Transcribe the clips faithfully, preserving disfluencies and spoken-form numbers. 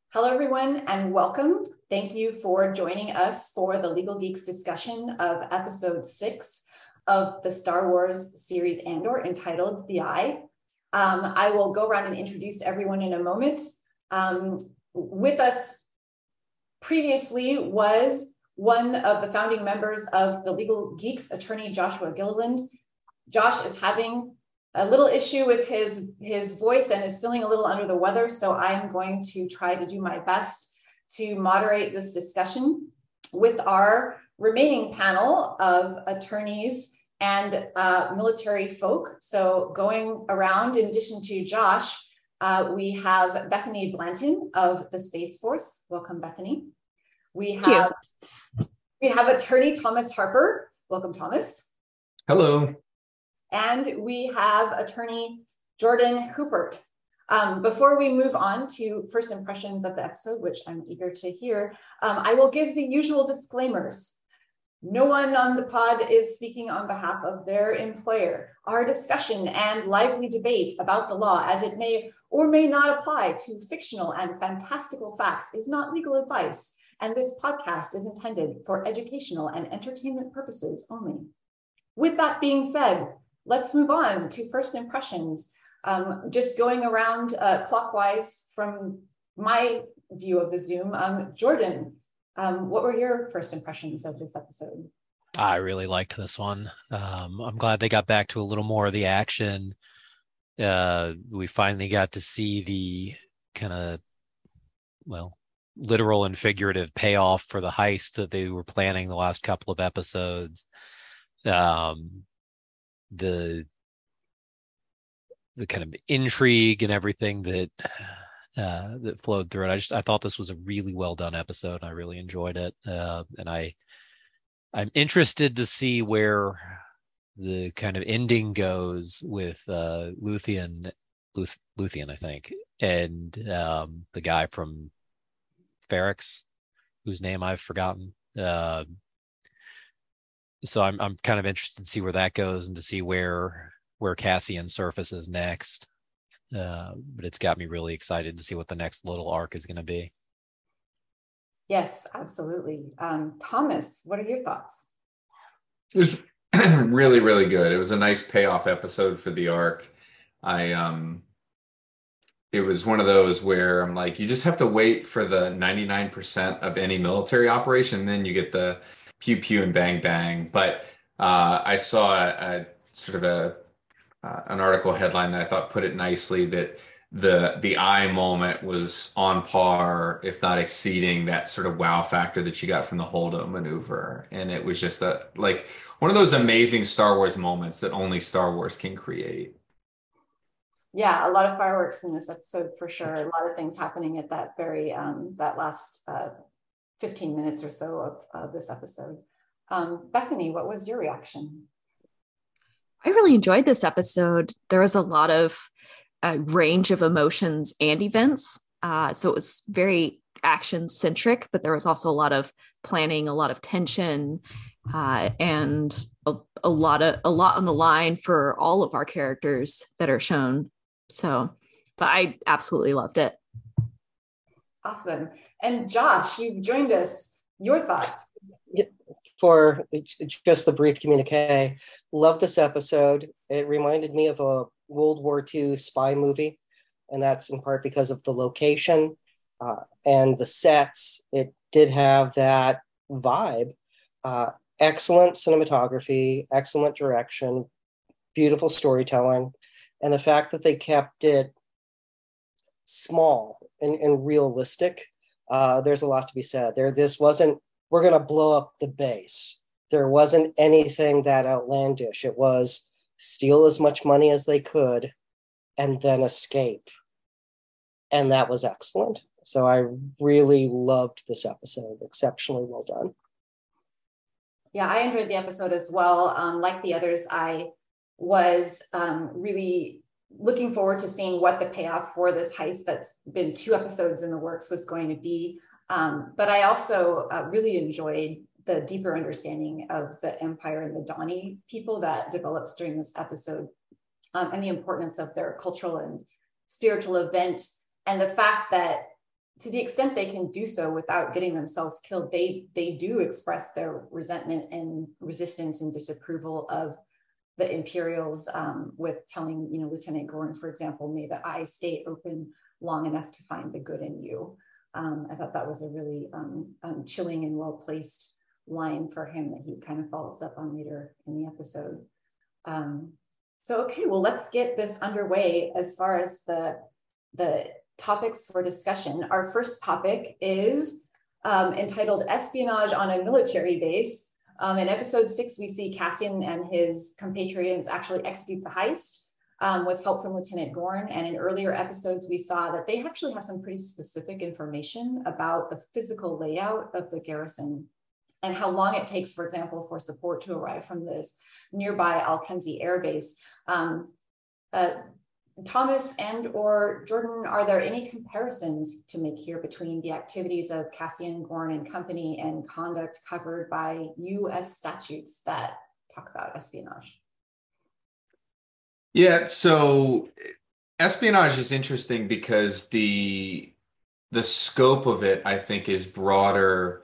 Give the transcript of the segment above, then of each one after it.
Hello, everyone, and welcome. Thank you for joining us for the Legal Geeks discussion of episode six of the Star Wars series Andor, entitled The Eye. Um, I will go around and introduce everyone in a moment. Um, with us previously was one of the founding members of the Legal Geeks, attorney Joshua Gilliland. Josh is having a little issue with his, his voice and is feeling a little under the weather, so I am going to try to do my best to moderate this discussion with our remaining panel of attorneys and uh, military folk. So going around, in addition to Josh, uh, we have Bethany Blanton of the Space Force. Welcome, Bethany. We have, we have attorney Thomas Harper. Welcome, Thomas. Hello. And we have attorney Jordan Houpert. Um, before we move on to first impressions of the episode, which I'm eager to hear, um, I will give the usual disclaimers. No one on the pod is speaking on behalf of their employer. Our discussion and lively debate about the law, as it may or may not apply to fictional and fantastical facts, is not legal advice, and this podcast is intended for educational and entertainment purposes only. With that being said, let's move on to first impressions. Um, just going around uh, clockwise from my view of the Zoom. Um, Jordan, um, what were your first impressions of this episode? I really liked this one. Um, I'm glad they got back to a little more of the action. Uh, we finally got to see the kind of, well, literal and figurative payoff for the heist that they were planning the last couple of episodes. Um, the the kind of intrigue and everything that uh, that flowed through it. I just I thought this was a really well done episode. I really enjoyed it, uh, and I I'm interested to see where the kind of ending goes with uh, Luthien, Luth, Luthien, I think, and um, the guy from Ferrix, whose name I've forgotten. Uh, So I'm I'm kind of interested to see where that goes and to see where where Cassian surfaces next. Uh, but it's got me really excited to see what the next little arc is going to be. Yes, absolutely. Um, Thomas, what are your thoughts? It was really, really good. It was a nice payoff episode for the arc. I um, it was one of those where I'm like, you just have to wait for the ninety-nine percent of any military operation, and then you get the pew pew and bang bang. But uh, I saw a, a sort of a uh, an article headline that I thought put it nicely, that the the eye moment was on par, if not exceeding, that sort of wow factor that you got from the Holdo maneuver, and it was just a like one of those amazing Star Wars moments that only Star Wars can create. Yeah, a lot of fireworks in this episode for sure. A lot of things happening at that very um, that last uh, fifteen minutes or so of uh, this episode. Um, Bethany, what was your reaction? I really enjoyed this episode. There was a lot of uh, range of emotions and events. Uh, so it was very action centric, but there was also a lot of planning, a lot of tension, uh, and a, a lot of a lot on the line for all of our characters that are shown. So, but I absolutely loved it. Awesome. And Josh, you joined us. Your thoughts? For just the brief communique, love this episode. It reminded me of a World War Two spy movie, and that's in part because of the location uh, and the sets. It did have that vibe. Uh, excellent cinematography, excellent direction, beautiful storytelling, and the fact that they kept it small and, and realistic. Uh, there's a lot to be said. There, this wasn't, we're going to blow up the base. There wasn't anything that outlandish. It was steal as much money as they could and then escape. And that was excellent. So I really loved this episode. Exceptionally well done. Yeah, I enjoyed the episode as well. Um, like the others, I was um, really looking forward to seeing what the payoff for this heist that's been two episodes in the works was going to be. Um, but I also uh, really enjoyed the deeper understanding of the Empire and the Donnie people that develops during this episode, um, and the importance of their cultural and spiritual event, and the fact that to the extent they can do so without getting themselves killed, they they do express their resentment and resistance and disapproval of the Imperials, um, with telling, you know, Lieutenant Gorn, for example, may the eye stay open long enough to find the good in you. Um, I thought that was a really um, um, chilling and well-placed line for him that he kind of follows up on later in the episode. Um, so, okay, well, let's get this underway as far as the, the topics for discussion. Our first topic is um, entitled Espionage on a Military Base. Um, in episode six, we see Cassian and his compatriots actually execute the heist um, with help from Lieutenant Gorn. And in earlier episodes, we saw that they actually have some pretty specific information about the physical layout of the garrison and how long it takes, for example, for support to arrive from this nearby Alkenzi Air Base. Um, uh, Thomas and or Jordan, are there any comparisons to make here between the activities of Cassian, Gorn, and company and conduct covered by U S statutes that talk about espionage? Yeah, so espionage is interesting because the the scope of it, I think, is broader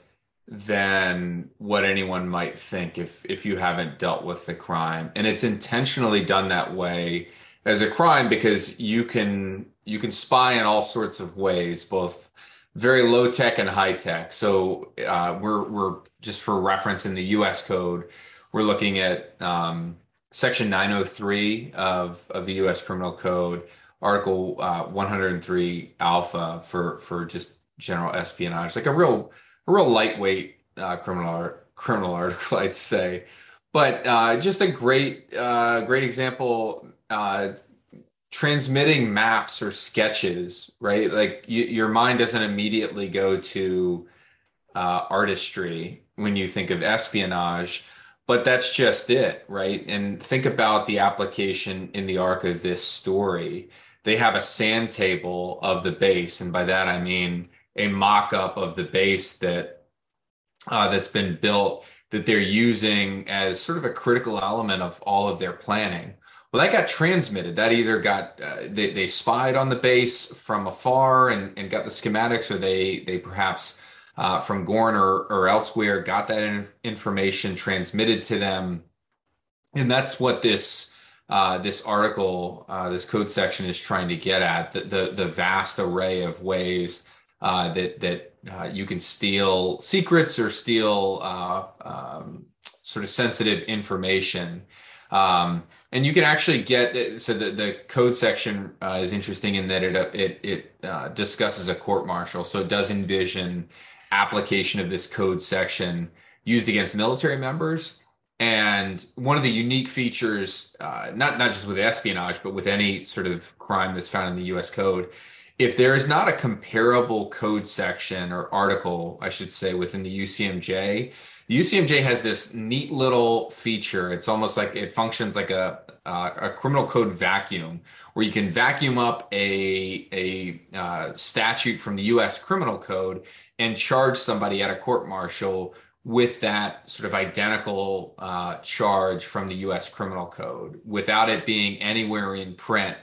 than what anyone might think if if you haven't dealt with the crime. And it's intentionally done that way as a crime because you can you can spy in all sorts of ways, both very low tech and high tech. So uh, we're we're just for reference in the U S code, we're looking at um, Section nine oh three of of the U S Criminal Code, Article uh, one hundred three Alpha for for just general espionage, like a real a real lightweight uh, criminal art, criminal article, I'd say. But uh, just a great uh, great example. Uh, transmitting maps or sketches, right? Like you, your mind doesn't immediately go to uh, artistry when you think of espionage, but that's just it, right? And think about the application in the arc of this story. They have a sand table of the base, and by that I mean a mock-up of the base that uh, that's been built that they're using as sort of a critical element of all of their planning. Well, that got transmitted. That either got uh, they, they spied on the base from afar and, and got the schematics, or they they perhaps uh, from Gorn or, or elsewhere got that in, information transmitted to them. And that's what this uh, this article, uh, this code section is trying to get at, the the, the vast array of ways uh, that that uh, you can steal secrets or steal uh, um, sort of sensitive information. Um, and you can actually get, so the, the code section uh, is interesting in that it it, it uh, discusses a court martial. So it does envision application of this code section used against military members. And one of the unique features, uh, not, not just with espionage, but with any sort of crime that's found in the U S code, if there is not a comparable code section or article, I should say, within the U C M J, the U C M J has this neat little feature. It's almost like it functions like a uh, a criminal code vacuum, where you can vacuum up a a uh, statute from the U S Criminal Code and charge somebody at a court martial with that sort of identical uh, charge from the U S Criminal Code, without it being anywhere in print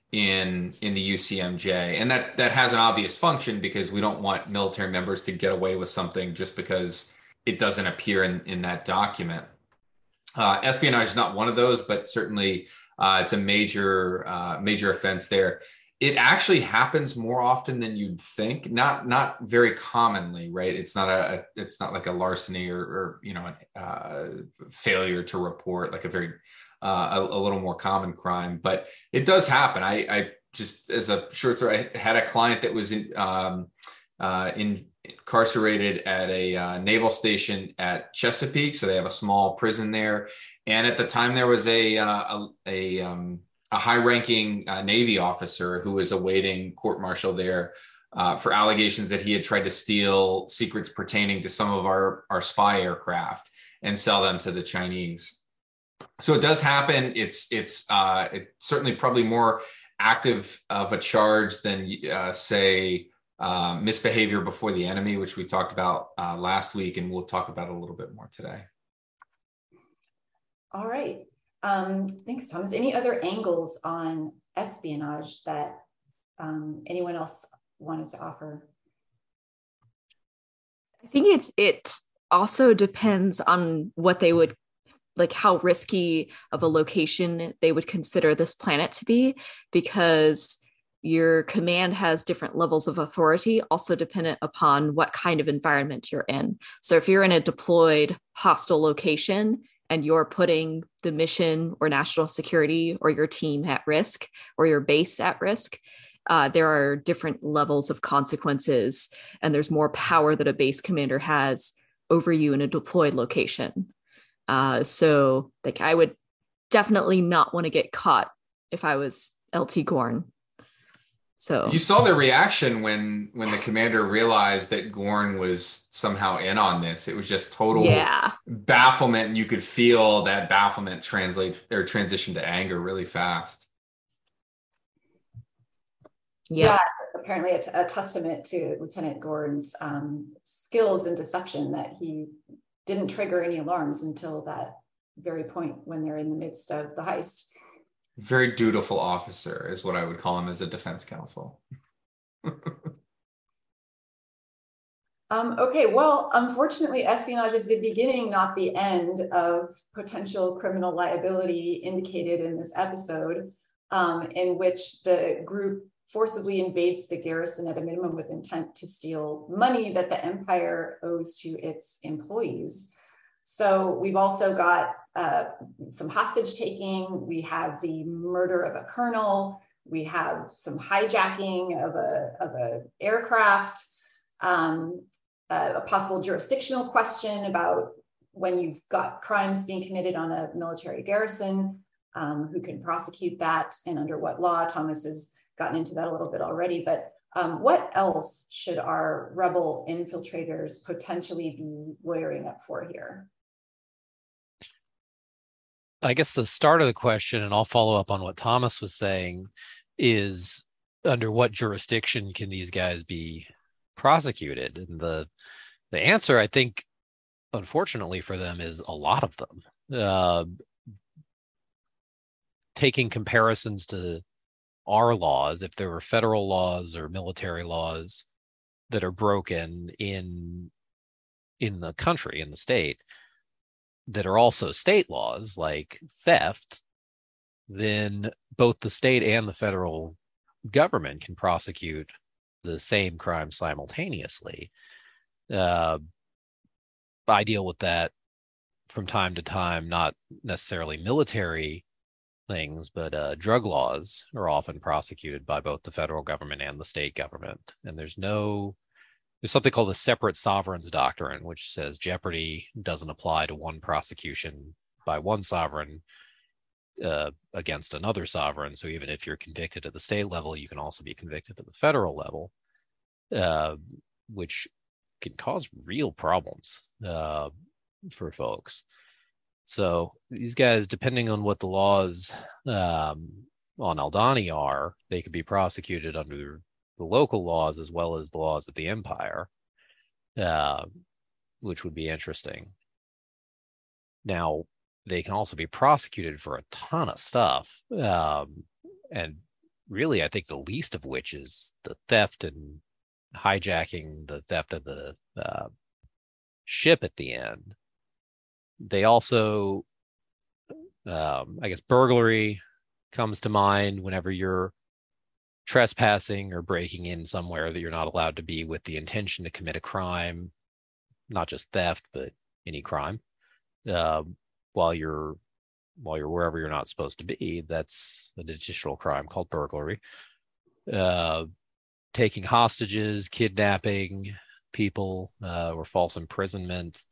in in the U C M J. And that that has an obvious function, because we don't want military members to get away with something just because it doesn't appear in, in that document. Uh, espionage is not one of those, but certainly uh, it's a major uh, major offense there. It actually happens more often than you'd think. Not not very commonly, right? It's not a, a it's not like a larceny or, or you know a uh, failure to report, like a very uh, a, a little more common crime. But it does happen. I, I just as a short story, I had a client that was in um, uh, in. incarcerated at a uh, naval station at Chesapeake. So they have a small prison there. And at the time there was a, uh, a, a, um, a high ranking uh, Navy officer who was awaiting court martial there uh, for allegations that he had tried to steal secrets pertaining to some of our, our spy aircraft and sell them to the Chinese. So it does happen. It's, it's, uh, it's certainly probably more active of a charge than uh, say, Uh, misbehavior before the enemy, which we talked about uh, last week, and we'll talk about a little bit more today. All right. Um, thanks, Thomas. Any other angles on espionage that um, anyone else wanted to offer? think it's it also depends on what they would like, how risky of a location they would consider this planet to be, because your command has different levels of authority, also dependent upon what kind of environment you're in. So if you're in a deployed hostile location and you're putting the mission or national security or your team at risk or your base at risk, uh, there are different levels of consequences, and there's more power that a base commander has over you in a deployed location. Uh, so like I would definitely not want to get caught if I was L T Gorn. So you saw the reaction when when the commander realized that Gorn was somehow in on this. It was just total yeah. bafflement, and you could feel that bafflement translate or transition to anger really fast. Yeah, yeah apparently it's a testament to Lieutenant Gorn's um, skills in deception that he didn't trigger any alarms until that very point when they're in the midst of the heist. Very dutiful officer is what I would call him as a defense counsel. um, okay, well, unfortunately, espionage is the beginning, not the end of potential criminal liability indicated in this episode, um, in which the group forcibly invades the garrison at a minimum with intent to steal money that the Empire owes to its employees. So we've also got uh, some hostage taking. We have the murder of a colonel. We have some hijacking of a of a aircraft. Um, uh, a possible jurisdictional question about when you've got crimes being committed on a military garrison, um, who can prosecute that and under what law. Thomas has gotten into that a little bit already, but um, what else should our rebel infiltrators potentially be lawyering up for here? I guess the start of the question, and I'll follow up on what Thomas was saying, is under what jurisdiction can these guys be prosecuted? And the the answer, I think, unfortunately for them, is a lot of them. Uh, taking comparisons to our laws, if there were federal laws or military laws that are broken in in the country, in the state, that are also state laws like theft, then both the state and the federal government can prosecute the same crime simultaneously. Uh, I deal with that from time to time, not necessarily military things, but uh, drug laws are often prosecuted by both the federal government and the state government. And there's no, there's something called the separate sovereigns doctrine, which says jeopardy doesn't apply to one prosecution by one sovereign uh, against another sovereign. So even if you're convicted at the state level, you can also be convicted at the federal level, uh, which can cause real problems uh, for folks. So these guys, depending on what the laws um, on Aldhani are, they could be prosecuted under the local laws as well as the laws of the Empire, uh, which would be interesting. Now, they can also be prosecuted for a ton of stuff. Um, and really, I think the least of which is the theft and hijacking, the theft of the uh, ship at the end. They also, um, I guess, burglary comes to mind whenever you're trespassing or breaking in somewhere that you're not allowed to be with the intention to commit a crime, not just theft, but any crime. Uh, while you're while you're wherever you're not supposed to be, that's an additional crime called burglary. Uh, taking hostages, kidnapping people, uh, or false imprisonment.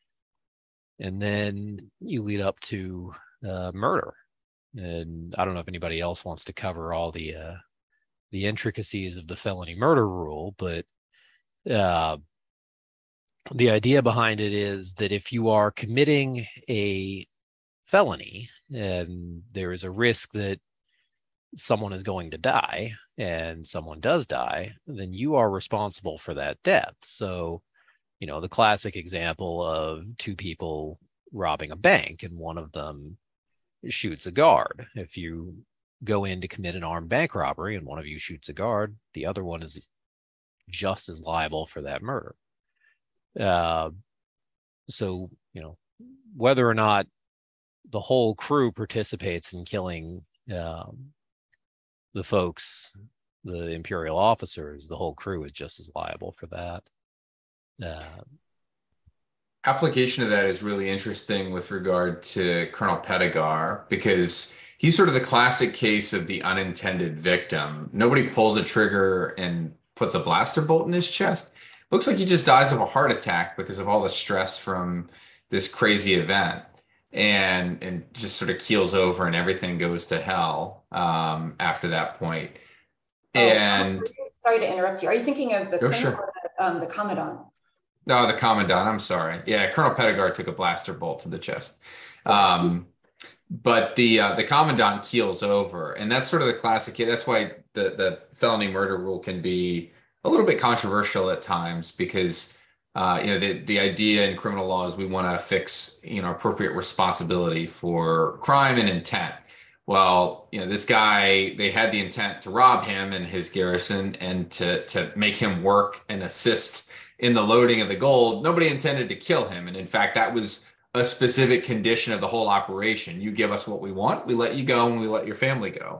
And then you lead up to uh, murder. And I don't know if anybody else wants to cover all the uh, the intricacies of the felony murder rule, but uh, the idea behind it is that if you are committing a felony and there is a risk that someone is going to die and someone does die, then you are responsible for that death. So, you know, the classic example of two people robbing a bank and one of them shoots a guard. If you go in to commit an armed bank robbery and one of you shoots a guard, the other one is just as liable for that murder. Uh, so, you know, whether or not the whole crew participates in killing um, the folks, the Imperial officers, the whole crew is just as liable for that. Uh, Application of that is really interesting with regard to Colonel Pettigar because he's sort of the classic case of the unintended victim. Nobody pulls a trigger and puts a blaster bolt in his chest. Looks like he just dies of a heart attack because of all the stress from this crazy event and and just sort of keels over and everything goes to hell um, after that point. Oh, And sorry to interrupt you. Are you thinking of the oh, colonel sure. or the, um, the commandant? No, the commandant. I'm sorry. Yeah, Colonel Pettigar took a blaster bolt to the chest. Um, but the uh, the commandant keels over, and that's sort of the classic. That's why the the felony murder rule can be a little bit controversial at times because uh, you know the the idea in criminal law is we want to fix you know appropriate responsibility for crime and intent. Well, you know this guy, they had the intent to rob him and his garrison and to to make him work and assist in the loading of the gold. Nobody intended to kill him. And in fact, that was a specific condition of the whole operation. You give us what we want, we let you go, and we let your family go.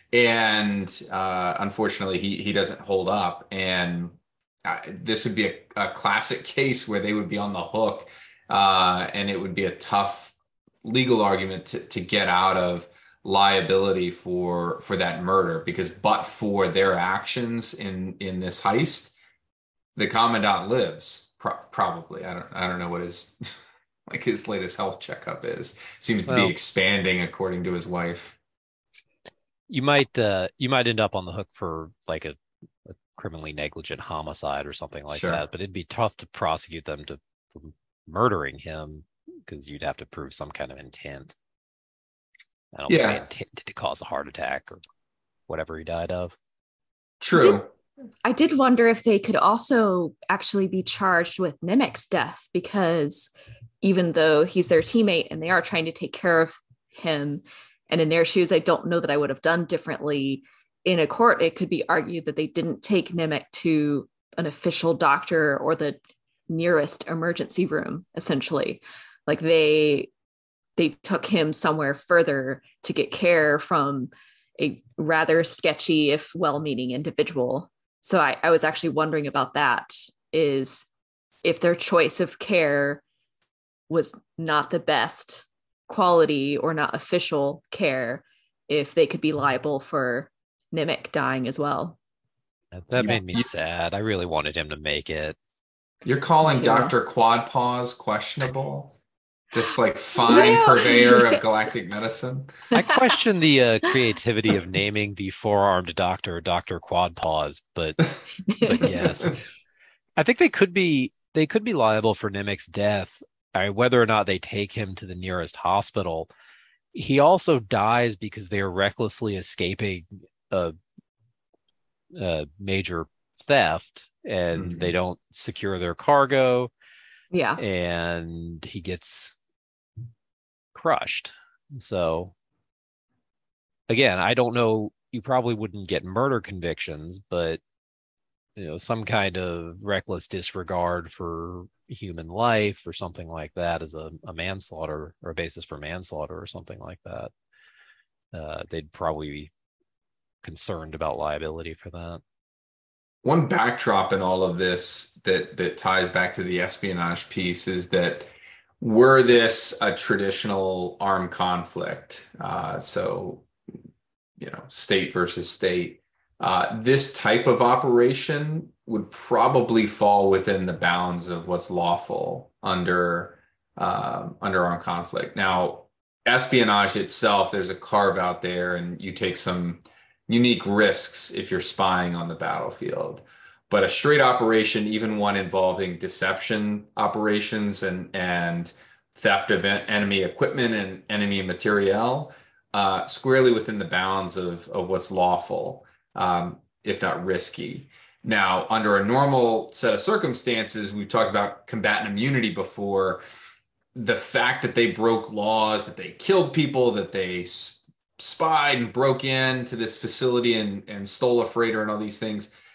And uh, unfortunately, he he doesn't hold up. And uh, this would be a, a classic case where they would be on the hook, uh, and it would be a tough legal argument to, to get out of liability for for that murder because but for their actions in in this heist, the commandant lives pro- probably. I don't I don't know what his like his latest health checkup is. Seems to well, be expanding according to his wife. you might uh, you might end up on the hook for like a, a criminally negligent homicide or something like Sure. that, but it'd be tough to prosecute them to for murdering him because you'd have to prove some kind of intent. I don't think Yeah, they intended to cause a heart attack or whatever he died of. true. I did wonder if they could also actually be charged with Nemec's death because even though he's their teammate and they are trying to take care of him, and in their shoes, I don't know that I would have done differently. In a court, it could be argued that they didn't take Nemec to an official doctor or the nearest emergency room, essentially. Like they they took him somewhere further to get care from a rather sketchy, if well-meaning individual. So I, I was actually wondering about that, is if their choice of care was not the best quality or not official care, if they could be liable for Nemec dying as well. That You, made me you, sad. I really wanted him to make it. you're calling Too. Doctor Quad Paws questionable? This like You fine know, purveyor of galactic medicine? I question the uh, creativity of naming the four-armed doctor Doctor Quad Paws, but but yes, I think they could be they could be liable for Nemec's death, uh, whether or not they take him to the nearest hospital. He also dies because they are recklessly escaping a, a major theft, and Mhm. they don't secure their cargo, yeah. and he gets crushed. So again, I don't know. You probably wouldn't get murder convictions, but you know, some kind of reckless disregard for human life or something like that as a, a manslaughter or a basis for manslaughter or something like that. Uh, they'd probably be concerned about liability for that. One backdrop in all of this that that ties back to the espionage piece is that were this a traditional armed conflict, uh, so you know, state versus state, uh, this type of operation would probably fall within the bounds of what's lawful under um under armed conflict. Now, espionage itself, there's a carve out there, and you take some unique risks if you're spying on the battlefield. But a straight operation, even one involving deception operations and and theft of en- enemy equipment and enemy materiel, uh, squarely within the bounds of of what's lawful, um, if not risky. Now, under a normal set of circumstances, we've talked about combatant immunity before. The fact that they broke laws, that they killed people, that they s- spied and broke into this facility and, and stole a freighter and all these things,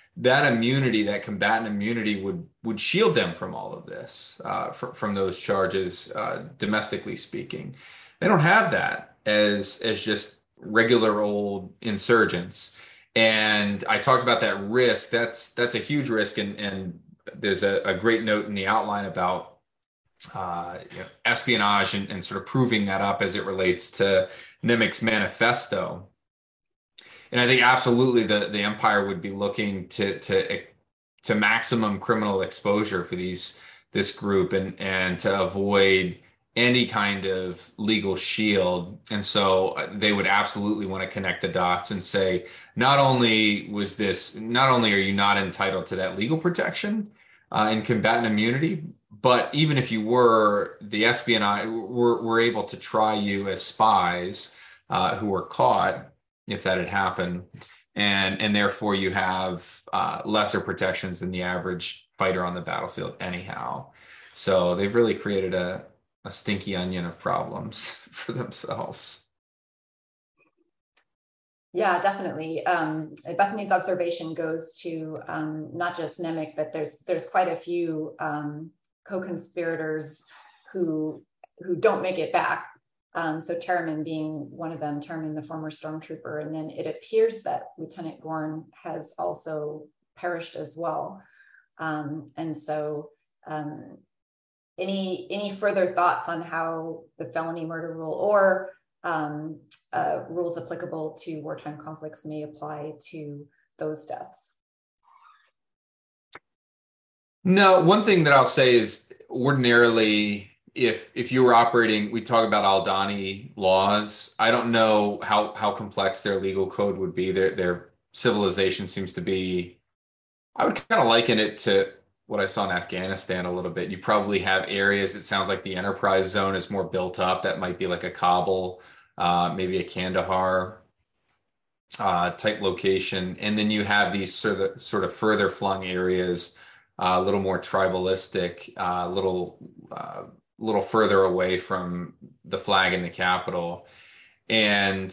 that immunity, that combatant immunity, would would shield them from all of this, uh, from from those charges, uh, domestically speaking. They don't have that as as just regular old insurgents. And I talked about that risk. That's that's a huge risk, and and there's a, a great note in the outline about uh, you know, espionage and, and sort of proving that up as it relates to Nemec's manifesto. And I think absolutely the, the empire would be looking to to to maximum criminal exposure for these this group, and and to avoid any kind of legal shield. And so they would absolutely want to connect the dots and say, not only was this, not only are you not entitled to that legal protection uh, and combatant immunity, but even if you were, the espionage, we're, we're able to try you as spies uh, who were caught if that had happened. And, and therefore you have uh, lesser protections than the average fighter on the battlefield anyhow. So they've really created a, a stinky onion of problems for themselves. Yeah, definitely. Um, Bethany's observation goes to um, not just Nemec, but there's there's quite a few um, co-conspirators who who don't make it back. Um, so Terriman being one of them, Terriman, the former stormtrooper, and then it appears that Lieutenant Gorn has also perished as well. Um, and so. Um, Any any further thoughts on how the felony murder rule or um, uh, rules applicable to wartime conflicts may apply to those deaths? No, one thing that I'll say is ordinarily, if if you were operating, we talk about Aldani laws. I don't know how how complex their legal code would be. Their their civilization seems to be, I would kind of liken it to what I saw in Afghanistan a little bit. You probably have areas, it sounds like the enterprise zone is more built up. That might be like a Kabul, uh, maybe a Kandahar uh, type location. And then you have these sort of, sort of further flung areas, uh, a little more tribalistic, a uh, little, uh, little further away from the flag in the capital. And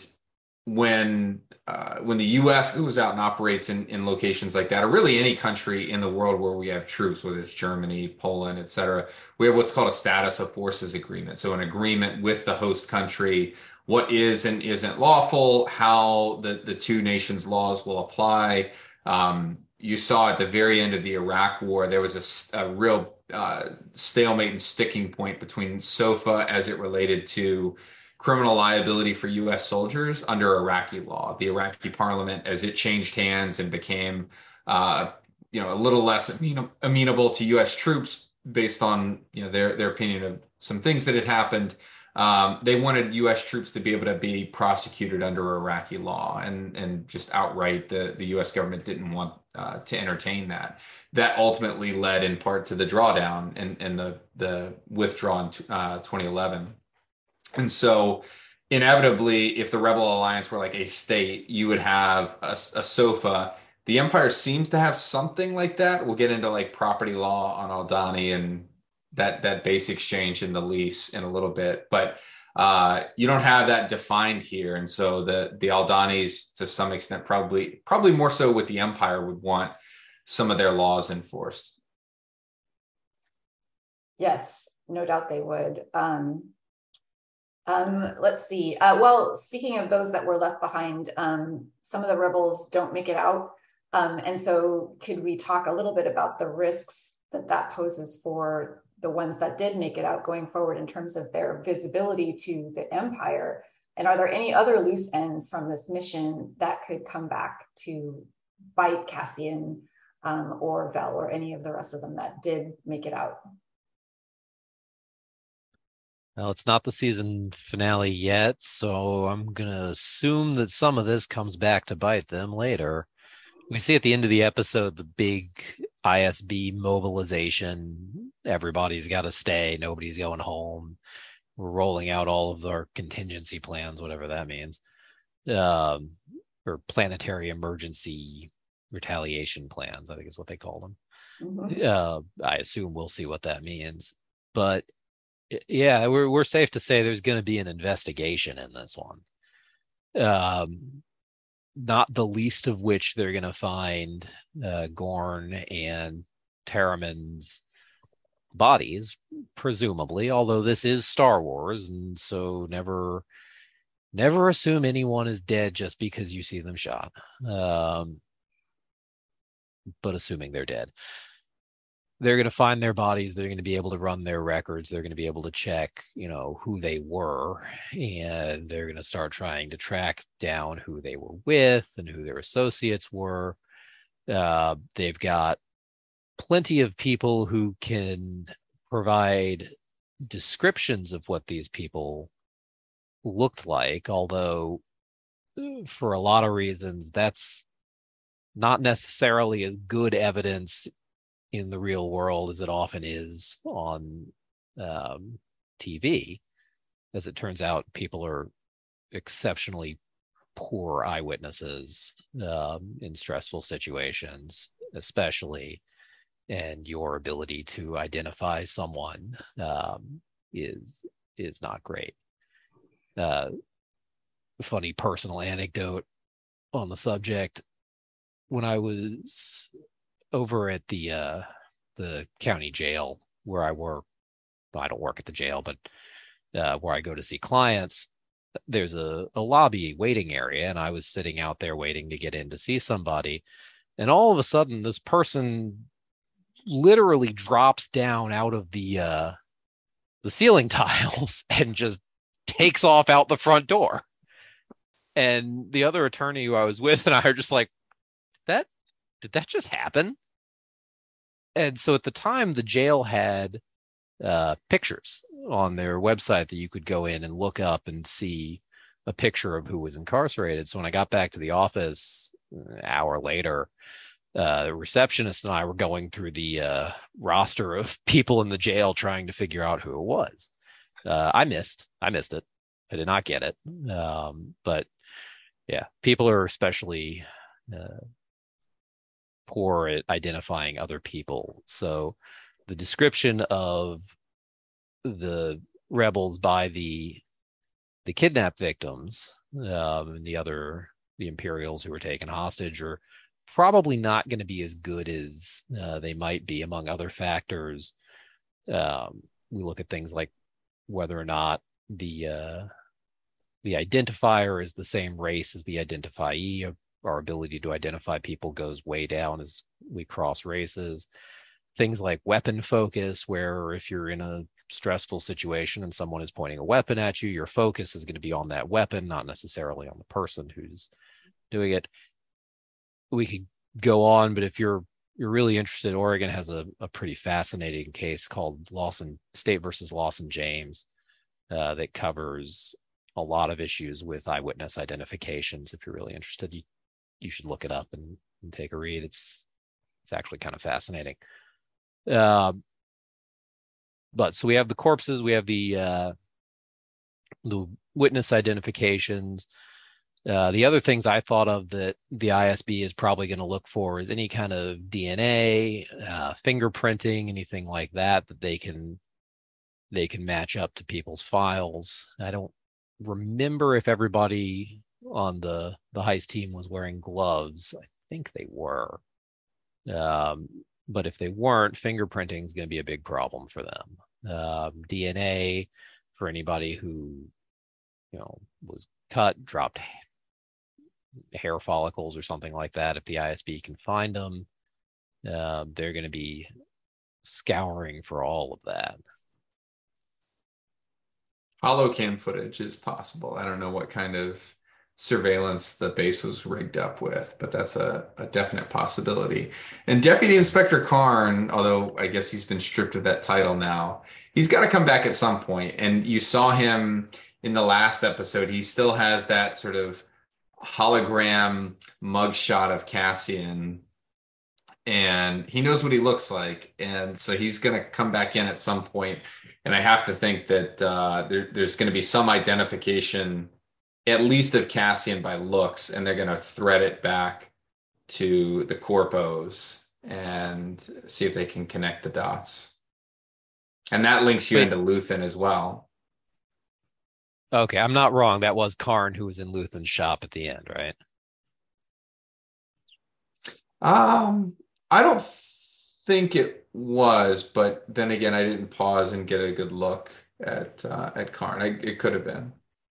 when uh, when the U S goes out and operates in, in locations like that, or really any country in the world where we have troops, whether it's Germany, Poland, et cetera, we have what's called a status of forces agreement. So an agreement with the host country, what is and isn't lawful, how the, the two nations' laws will apply. Um, you saw at the very end of the Iraq War, there was a, a real uh, stalemate and sticking point between SOFA as it related to criminal liability for U S soldiers under Iraqi law. The Iraqi parliament, as it changed hands and became, uh, you know, a little less amen amenable to U S troops based on, you know, their their opinion of some things that had happened. Um, they wanted U S troops to be able to be prosecuted under Iraqi law, and and just outright the the U S government didn't want uh, to entertain that. That ultimately led in part to the drawdown and and the the withdrawal in uh, twenty eleven. And so inevitably, if the Rebel Alliance were like a state, you would have a, a SOFA. The Empire seems to have something like that. We'll get into like property law on Aldani and that that base exchange in the lease in a little bit. But uh, you don't have that defined here. And so the, the Aldanis, to some extent, probably probably more so with the Empire, would want some of their laws enforced. Yes, no doubt they would. Um, Um, let's see. Uh, well, speaking of those that were left behind, um, some of the rebels don't make it out. Um, and so could we talk a little bit about the risks that that poses for the ones that did make it out going forward in terms of their visibility to the Empire? And are there any other loose ends from this mission that could come back to bite Cassian um, or Vel or any of the rest of them that did make it out? Well, it's not the season finale yet, so I'm going to assume that some of this comes back to bite them later. We see at the end of the episode the big I S B mobilization. Everybody's got to stay. Nobody's going home. We're rolling out all of our contingency plans, whatever that means, um, or planetary emergency retaliation plans, I think is what they call them. Mm-hmm. Uh, I assume we'll see what that means. But yeah, we're we're safe to say there's going to be an investigation in this one. Um, not the least of which they're going to find uh, Gorn and Terramon's bodies, presumably, although this is Star Wars, and so never never assume anyone is dead just because you see them shot. Um, but assuming they're dead, they're going to find their bodies. They're going to be able to run their records. They're going to be able to check, you know, who they were, and they're going to start trying to track down who they were with and who their associates were. Uh, they've got plenty of people who can provide descriptions of what these people looked like, although for a lot of reasons, that's not necessarily as good evidence in the real world as it often is on um, T V. As it turns out, people are exceptionally poor eyewitnesses um, in stressful situations, especially, and your ability to identify someone um, is is not great. Uh, funny personal anecdote on the subject: when I was over at the uh, the county jail where I work, well, I don't work at the jail, but uh, where I go to see clients, there's a, a lobby waiting area, and I was sitting out there waiting to get in to see somebody, and all of a sudden this person literally drops down out of the uh, the ceiling tiles and just takes off out the front door. And the other attorney who I was with and I are just like, that did that just happen? And so at the time, the jail had uh, pictures on their website that you could go in and look up and see a picture of who was incarcerated. So when I got back to the office an hour later, uh, the receptionist and I were going through the uh, roster of people in the jail trying to figure out who it was. Uh, I missed. I missed it. I did not get it. Um, but yeah, people are especially uh, poor at identifying other people. So the description of the rebels by the the kidnapped victims um, and the other the Imperials who were taken hostage are probably not going to be as good as uh, they might be, among other factors. Um, we look at things like whether or not the uh, the identifier is the same race as the identifiee. Our ability to identify people goes way down as we cross races. Things like weapon focus, where if you're in a stressful situation and someone is pointing a weapon at you, your focus is going to be on that weapon, not necessarily on the person who's doing it. We could go on, but if you're you're really interested, Oregon has a, a pretty fascinating case called Lawson State versus Lawson James uh, that covers a lot of issues with eyewitness identifications. If you're really interested, you, you should look it up and, and take a read. It's it's actually kind of fascinating. Uh, but so we have the corpses, we have the uh, the witness identifications. Uh, the other things I thought of that the I S B is probably going to look for is any kind of D N A, uh, fingerprinting, anything like that that they can they can match up to people's files. I don't remember if everybody on the the heist team was wearing gloves. I think they were, um, but if they weren't, fingerprinting is going to be a big problem for them. Um, D N A for anybody who you know was cut, dropped hair follicles or something like that. If the I S B can find them, uh, they're going to be scouring for all of that. Holocam footage is possible. I don't know what kind of surveillance the base was rigged up with, but that's a, a definite possibility. And Deputy Inspector Karn, although I guess he's been stripped of that title now, he's got to come back at some point. And you saw him in the last episode. He still has that sort of hologram mugshot of Cassian, and he knows what he looks like. And so he's going to come back in at some point. And I have to think that uh, there, there's going to be some identification, at least of Cassian by looks, and they're going to thread it back to the corpos and see if they can connect the dots. And that links you Wait. into Luthen as well. Okay, I'm not wrong. That was Karn who was in Luthen's shop at the end, right? Um, I don't think it was, but then again, I didn't pause and get a good look at uh, at Karn. I, it could have been.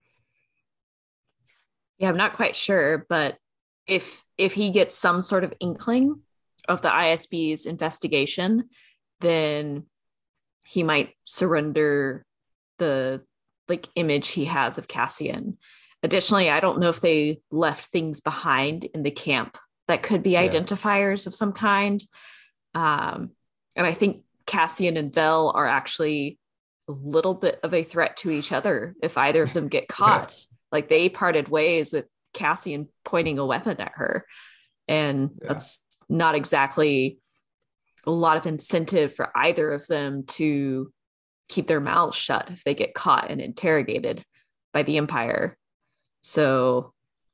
Yeah, I'm not quite sure, but if if he gets some sort of inkling of the I S B's investigation, then he might surrender the like image he has of Cassian. Additionally, I don't know if they left things behind in the camp that could be Yeah. identifiers of some kind. Um, and I think Cassian and Vel are actually a little bit of a threat to each other if either of them get caught. Like they parted ways with Cassian pointing a weapon at her. And Yeah. that's not exactly a lot of incentive for either of them to keep their mouths shut if they get caught and interrogated by the Empire. So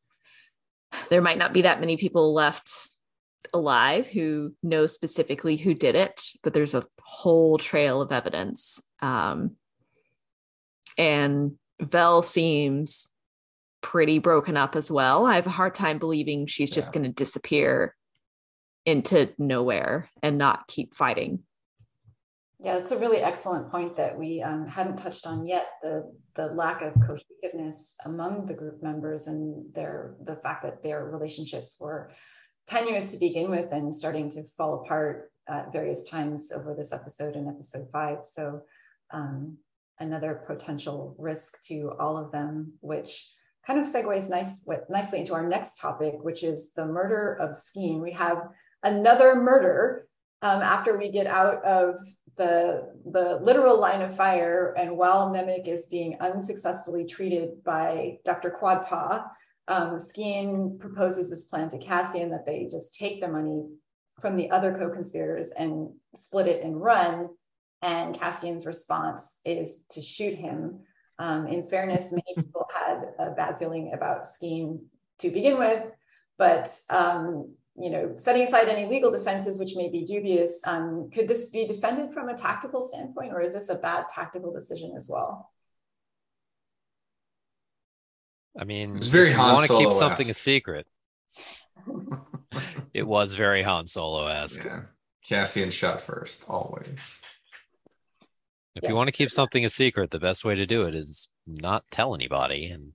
there might not be that many people left alive who know specifically who did it, but there's a whole trail of evidence. Um, and Vel seems pretty broken up as well. I have a hard time believing she's just Yeah. going to disappear into nowhere and not keep fighting. Yeah, it's a really excellent point that we um, hadn't touched on yet, the the lack of cohesiveness among the group members and their the fact that their relationships were tenuous to begin with and starting to fall apart at various times over this episode and episode five. So um, another potential risk to all of them, which kind of segues nice, with, nicely into our next topic, which is the murder of Skeen. We have another murder um, after we get out of the, the literal line of fire, and while Nemik is being unsuccessfully treated by Doctor Quadpaw, um, Skeen proposes this plan to Cassian that they just take the money from the other co-conspirators and split it and run. And Cassian's response is to shoot him. Um, in fairness, many people had a bad feeling about Skeen to begin with, but um, you know, setting aside any legal defenses, which may be dubious, um, could this be defended from a tactical standpoint, or is this a bad tactical decision as well? I mean, It's very if you Han want to keep Solo-esque. something a secret. It was very Han Solo-esque. Yeah. Cassian shot first, always. If Yes. you want to keep something a secret, the best way to do it is not tell anybody. And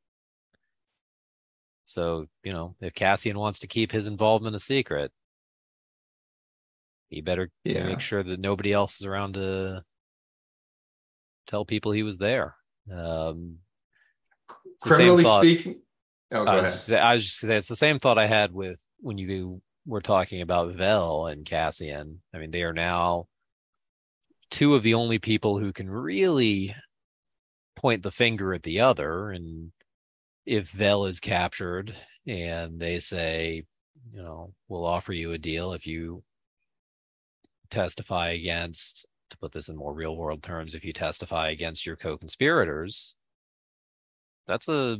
so, you know, if Cassian wants to keep his involvement a secret, he better Yeah. make sure that nobody else is around to tell people he was there. Um, it's the same Criminally thought- speaking, oh, go I ahead. was, I was just gonna say it's the same thought I had with when you were talking about Vel and Cassian. I mean, they are now two of the only people who can really point the finger at the other. And if Vel is captured and they say, you know, we'll offer you a deal if you testify against, to put this in more real world terms, if you testify against your co-conspirators, that's a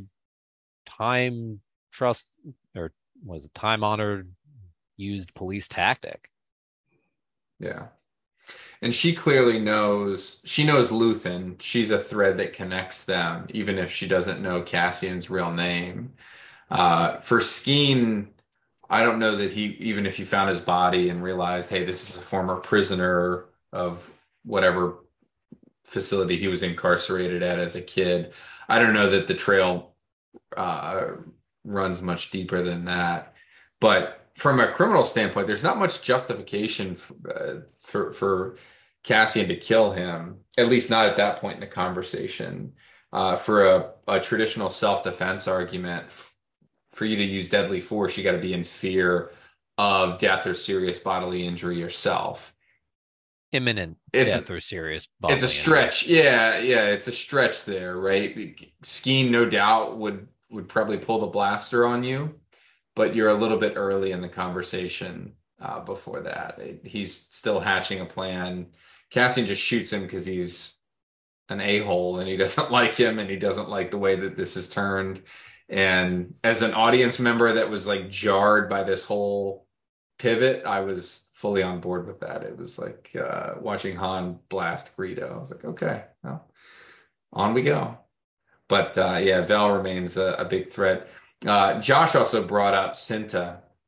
time trust or was it time honored used police tactic. Yeah. And she clearly knows, she knows Luthen. She's a thread that connects them, even if she doesn't know Cassian's real name. Uh, for Skeen, I don't know that he, even if you found his body and realized, hey, this is a former prisoner of whatever facility he was incarcerated at as a kid, I don't know that the trail uh, runs much deeper than that. But from a criminal standpoint, there's not much justification for, uh, for, for Cassian to kill him, at least not at that point in the conversation. Uh, for a, a traditional self-defense argument, f- for you to use deadly force, you got to be in fear of death or serious bodily injury yourself. Imminent It's death or serious It's bodily a injury. stretch. Yeah, yeah, it's a stretch there, right? Skeen, no doubt, would would probably pull the blaster on you, but you're a little bit early in the conversation uh, before that. He's still hatching a plan. Cassian just shoots him because he's an a-hole and he doesn't like him and he doesn't like the way that this is turned. And as an audience member that was like jarred by this whole pivot, I was fully on board with that. It was like uh, watching Han blast Greedo. I was like, okay, well, on we go. But uh, yeah, Vel remains a, a big threat. Uh, Josh also brought up Cinta,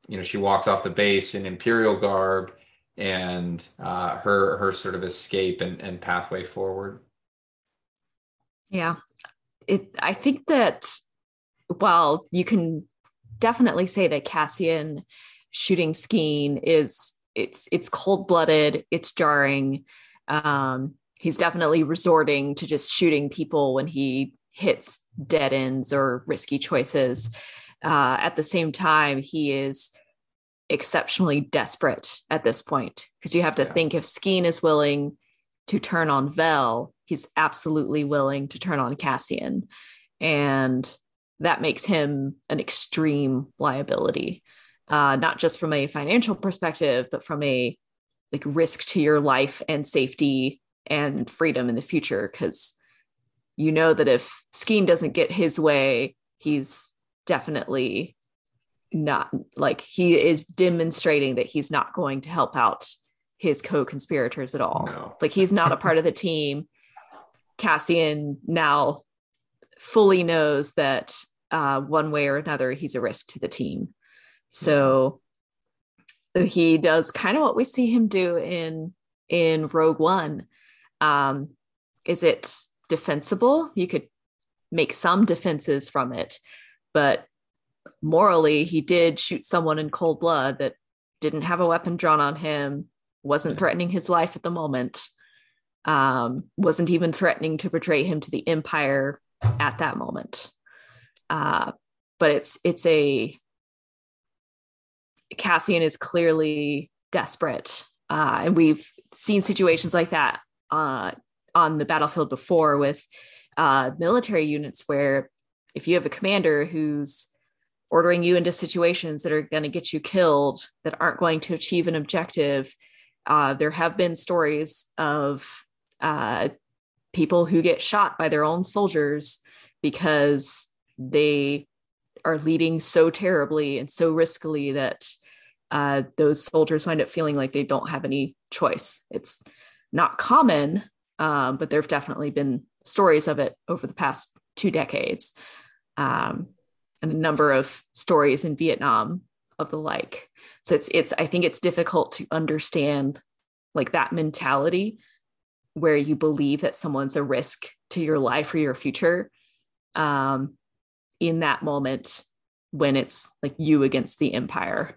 you know, she walks off the base in Imperial garb, and uh, her her sort of escape and, and pathway forward. Yeah. It I think that while you can definitely say that Cassian shooting Skeen is it's it's cold-blooded, it's jarring. Um, he's definitely resorting to just shooting people when he hits dead ends or risky choices. Uh, at the same time, he is exceptionally desperate at this point, because you have to Yeah. think, if Skeen is willing to turn on Vel, he's absolutely willing to turn on Cassian. And that makes him an extreme liability, uh, not just from a financial perspective, but from a like risk to your life and safety and freedom in the future. Because you know that if Skeen doesn't get his way, he's definitely not, like, he is demonstrating that he's not going to help out his co-conspirators at all. No. Like, he's not a part of the team. Cassian now fully knows that uh, one way or another, he's a risk to the team. So he does kind of what we see him do in in Rogue One. Um, is it defensible? You could make some defenses from it, but morally, he did shoot someone in cold blood that didn't have a weapon drawn on him, wasn't threatening his life at the moment, um, wasn't even threatening to betray him to the Empire at that moment. Uh, but it's it's a Cassian is clearly desperate, uh, and we've seen situations like that uh, on the battlefield before with uh, military units, where if you have a commander who's ordering you into situations that are going to get you killed, that aren't going to achieve an objective, uh, there have been stories of uh, people who get shot by their own soldiers because they are leading so terribly and so riskily that uh, those soldiers wind up feeling like they don't have any choice. It's not common, um, but there have definitely been stories of it over the past two decades, um, and a number of stories in Vietnam of the like. So it's it's I think it's difficult to understand like that mentality where you believe that someone's a risk to your life or your future, um, in that moment when it's like you against the Empire.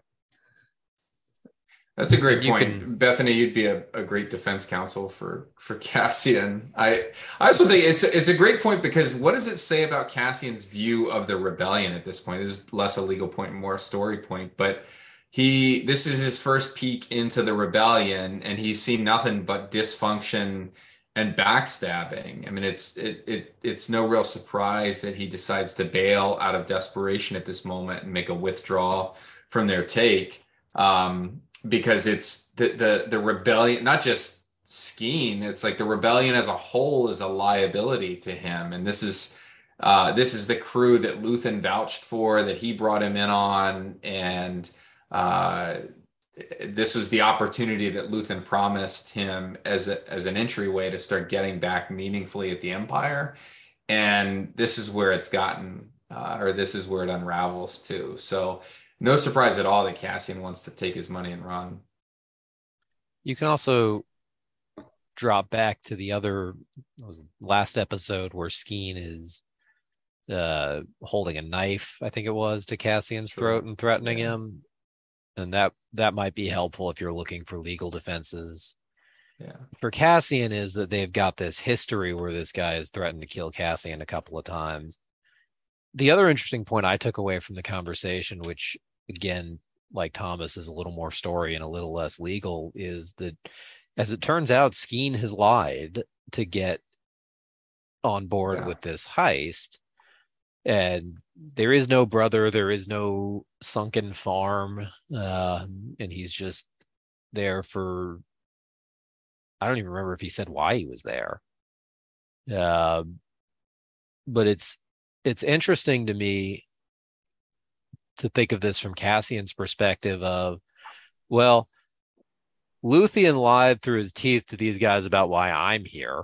That's a great You point. can- Bethany, you'd be a, a great defense counsel for for Cassian. I I also think it's it's a great point, because what does it say about Cassian's view of the rebellion at this point? This is less a legal point and more a story point, but he this is his first peek into the rebellion, and he's seen nothing but dysfunction and backstabbing. I mean, it's it, it it's no real surprise that he decides to bail out of desperation at this moment and make a withdrawal from their take. Um, because it's the, the the rebellion, not just Skeen, it's like the rebellion as a whole is a liability to him. And this is uh, this is the crew that Luthen vouched for, that he brought him in on, and uh, this was the opportunity that Luthen promised him as a, as an entryway to start getting back meaningfully at the Empire. And this is where it's gotten, uh, or this is where it unravels to. So no surprise at all that Cassian wants to take his money and run. You can also drop back to the other was last episode where Skeen is uh, holding a knife, I think it was, to Cassian's Sure. throat and threatening Yeah. him. And that that might be helpful if you're looking for legal defenses. Yeah. For Cassian is that they've got this history where this guy has threatened to kill Cassian a couple of times. The other interesting point I took away from the conversation, which again, like Thomas, is a little more story and a little less legal, is that as it turns out, Skeen has lied to get on board Yeah. with this heist. And there is no brother, there is no sunken farm, uh, and he's just there for, I don't even remember if he said why he was there. Uh, but it's it's interesting to me to think of this from Cassian's perspective of, well, Luthien lied through his teeth to these guys about why I'm here.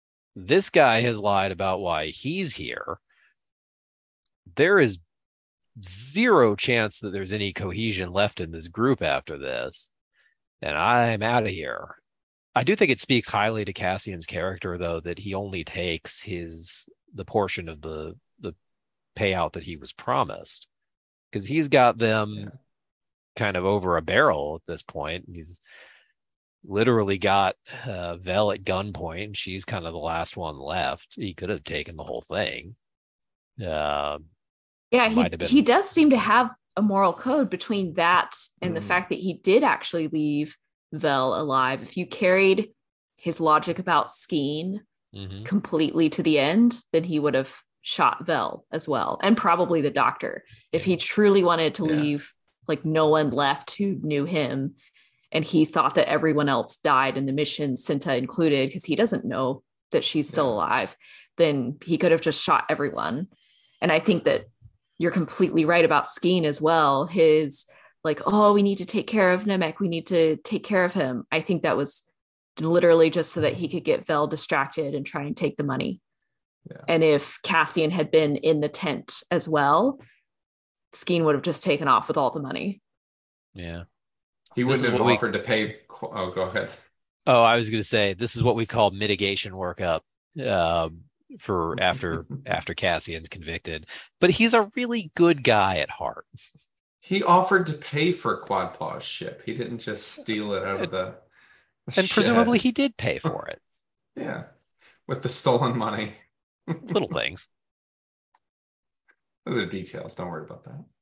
This guy has lied about why he's here. There is zero chance that there's any cohesion left in this group after this, and I'm out of here. I do think it speaks highly to Cassian's character, though, that he only takes his the portion of the the payout that he was promised, because he's got them yeah. kind of over a barrel at this point. He's literally got uh, Vel at gunpoint, and she's kind of the last one left. He could have taken the whole thing. Uh, yeah, he, been... he does seem to have a moral code between that and mm. the fact that he did actually leave Vel alive. If you carried his logic about Skeen mm-hmm. completely to the end, then he would have shot Vel as well, and probably the doctor. If he truly wanted to yeah. leave like no one left who knew him, and he thought that everyone else died in the mission, Cinta included, because he doesn't know that she's still yeah. alive, then he could have just shot everyone. And I think that you're completely right about Skeen as well. His like, oh, we need to take care of Nemec. We need to take care of him. I think that was literally just so that he could get Vel distracted and try and take the money. Yeah. And if Cassian had been in the tent as well, Skeen would have just taken off with all the money. Yeah. He wouldn't have offered we... to pay. Oh, go ahead. Oh, I was going to say, this is what we call mitigation workup um, for after after Cassian's convicted. But he's a really good guy at heart. He offered to pay for Quadpaw's ship. He didn't just steal it out of the And shed. Presumably he did pay for it. Yeah. With the stolen money. Little things. Those are details. Don't worry about that.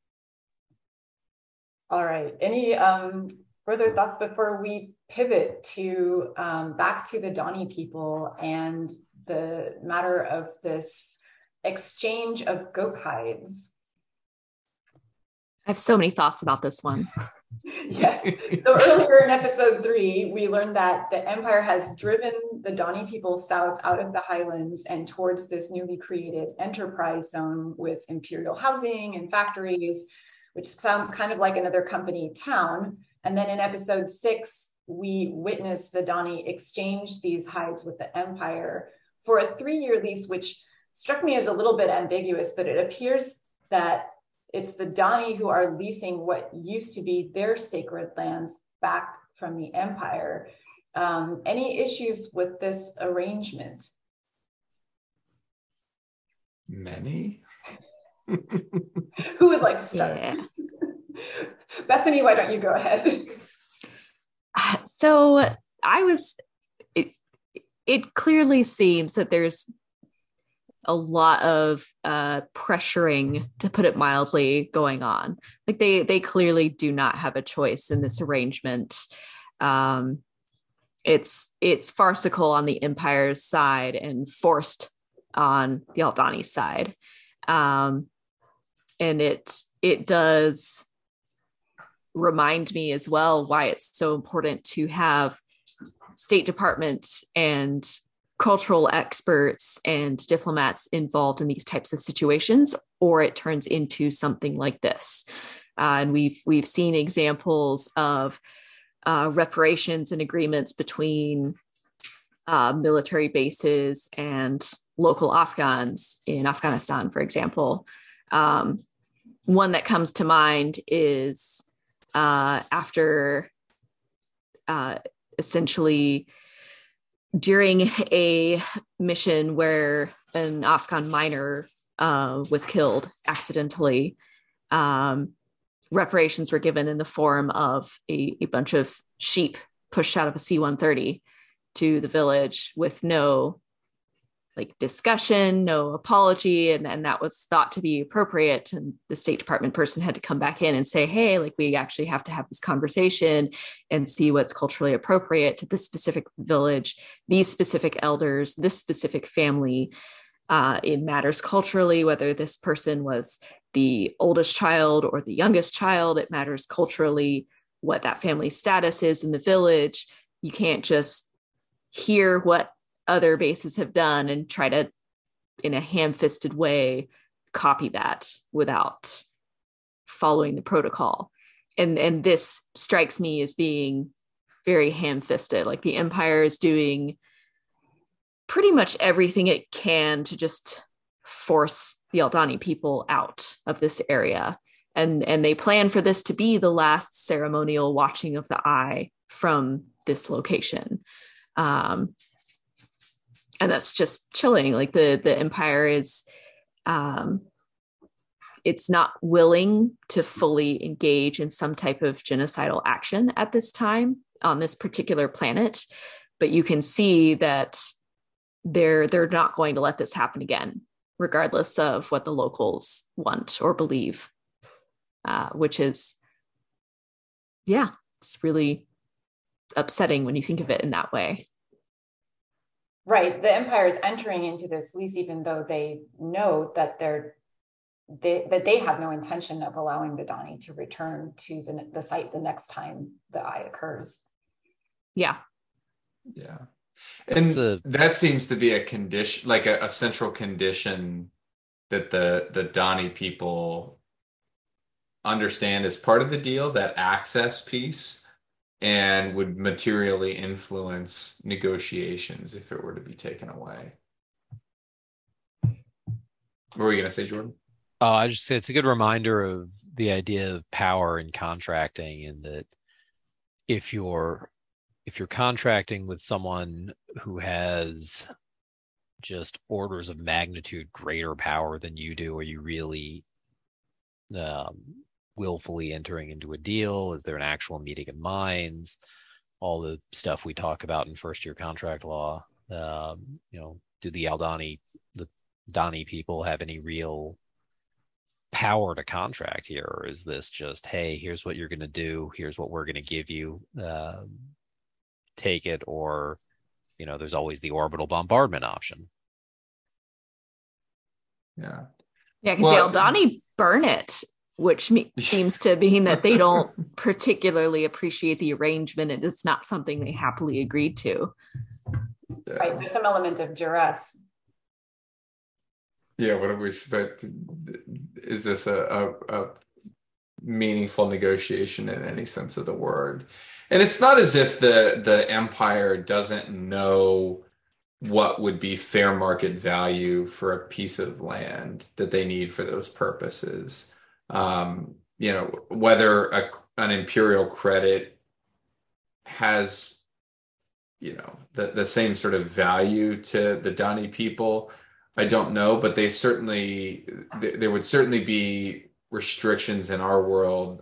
All right. Any um, further thoughts before we pivot to um, back to the Donnie people and the matter of this exchange of goat hides? I have so many thoughts about this one. Yes. So earlier in episode three, we learned that the Empire has driven the Donnie people south out of the Highlands and towards this newly created enterprise zone with imperial housing and factories, which sounds kind of like another company town. And then in episode six, we witnessed the Donnie exchange these hides with the Empire for a three-year lease, which struck me as a little bit ambiguous, but it appears that it's the Donnie who are leasing what used to be their sacred lands back from the Empire. Um, any issues with this arrangement? Many. Who would like to start? Yeah. Bethany, why don't you go ahead? So I was, it, it clearly seems that there's a lot of uh, pressuring, to put it mildly, going on. Like they they clearly do not have a choice in this arrangement. Um, it's it's farcical on the Empire's side and forced on the Aldhani side, um, and it it does remind me as well why it's so important to have State Department and cultural experts and diplomats involved in these types of situations, or it turns into something like this. Uh, and we've we've seen examples of uh, reparations and agreements between uh, military bases and local Afghans in Afghanistan, for example. Um, one that comes to mind is uh, after uh, essentially during a mission where an Afghan miner uh, was killed accidentally, um, reparations were given in the form of a, a bunch of sheep pushed out of a C one thirty to the village with no like discussion, no apology, and, and that was thought to be appropriate. And the State Department person had to come back in and say, hey, like we actually have to have this conversation and see what's culturally appropriate to this specific village, these specific elders, this specific family. Uh, it matters culturally whether this person was the oldest child or the youngest child. It matters culturally what that family status is in the village. You can't just hear what other bases have done and try to, in a ham-fisted way, copy that without following the protocol. And, and this strikes me as being very ham-fisted. Like the Empire is doing pretty much everything it can to just force the Aldani people out of this area. And, and they plan for this to be the last ceremonial watching of the eye from this location. Um, and that's just chilling. Like the, the Empire is, um, it's not willing to fully engage in some type of genocidal action at this time on this particular planet, but you can see that they're they're not going to let this happen again, regardless of what the locals want or believe, uh, which is, yeah, it's really upsetting when you think of it in that way. Right. The Empire is entering into this lease, even though they know that they're they, that they have no intention of allowing the Dani to return to the, the site the next time the eye occurs. Yeah. Yeah. And a, that seems to be a condition, like a, a central condition that the, the Dani people understand as part of the deal, that access piece, and would materially influence negotiations if it were to be taken away. What were you going to say, Jordan? Oh, I just say it's a good reminder of the idea of power and contracting, and that if you're if you're contracting with someone who has just orders of magnitude greater power than you do, are you really um, willfully entering into a deal? Is there an actual meeting of minds? All the stuff we talk about in first year contract law. Um, you know, do the Aldani, the Dani people have any real power to contract here, or is this just, hey, here's what you're going to do, here's what we're going to give you, um, take it, or, you know, there's always the orbital bombardment option. Yeah, yeah, because well, the Aldani burn it, which me- seems to mean that they don't particularly appreciate the arrangement, and it's not something they happily agreed to. yeah. Right. There's some element of duress. Yeah, what have we spent? Is this a, a, a meaningful negotiation in any sense of the word? And it's not as if the the Empire doesn't know what would be fair market value for a piece of land that they need for those purposes. Um, you know, whether a, an imperial credit has, you know, the, the same sort of value to the Dani people, I don't know, but they certainly, there would certainly be restrictions in our world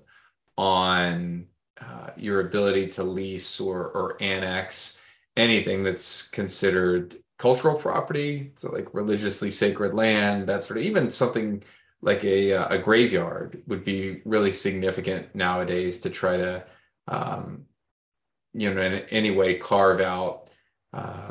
on uh, your ability to lease or, or annex anything that's considered cultural property, so like religiously sacred land, that sort of, even something like a, a graveyard would be really significant nowadays to try to, um, you know, in any way carve out uh,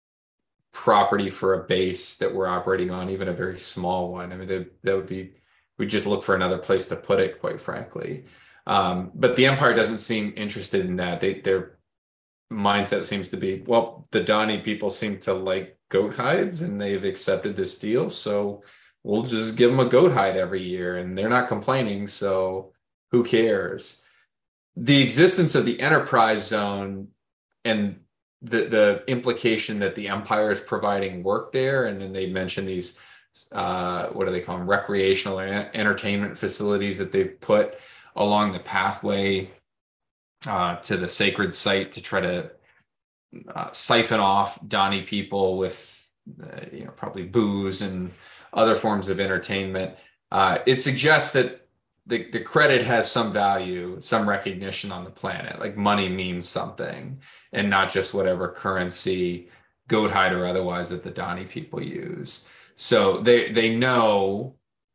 property for a base that we're operating on, even a very small one. I mean, that, that would be, we'd just look for another place to put it, quite frankly. Um, but the Empire doesn't seem interested in that. They, their mindset seems to be, well, the Dani people seem to like goat hides and they've accepted this deal, so we'll just give them a goat hide every year and they're not complaining, so who cares? The existence of the enterprise zone and the the implication that the Empire is providing work there, and then they mention these uh, what do they call them, recreational or entertainment facilities that they've put along the pathway uh, to the sacred site to try to uh, siphon off Dani people with uh, you know, probably booze and other forms of entertainment. Uh, it suggests that the, the credit has some value, some recognition on the planet, like money means something, and not just whatever currency, goat hide or otherwise, that the Dani people use. So they they know,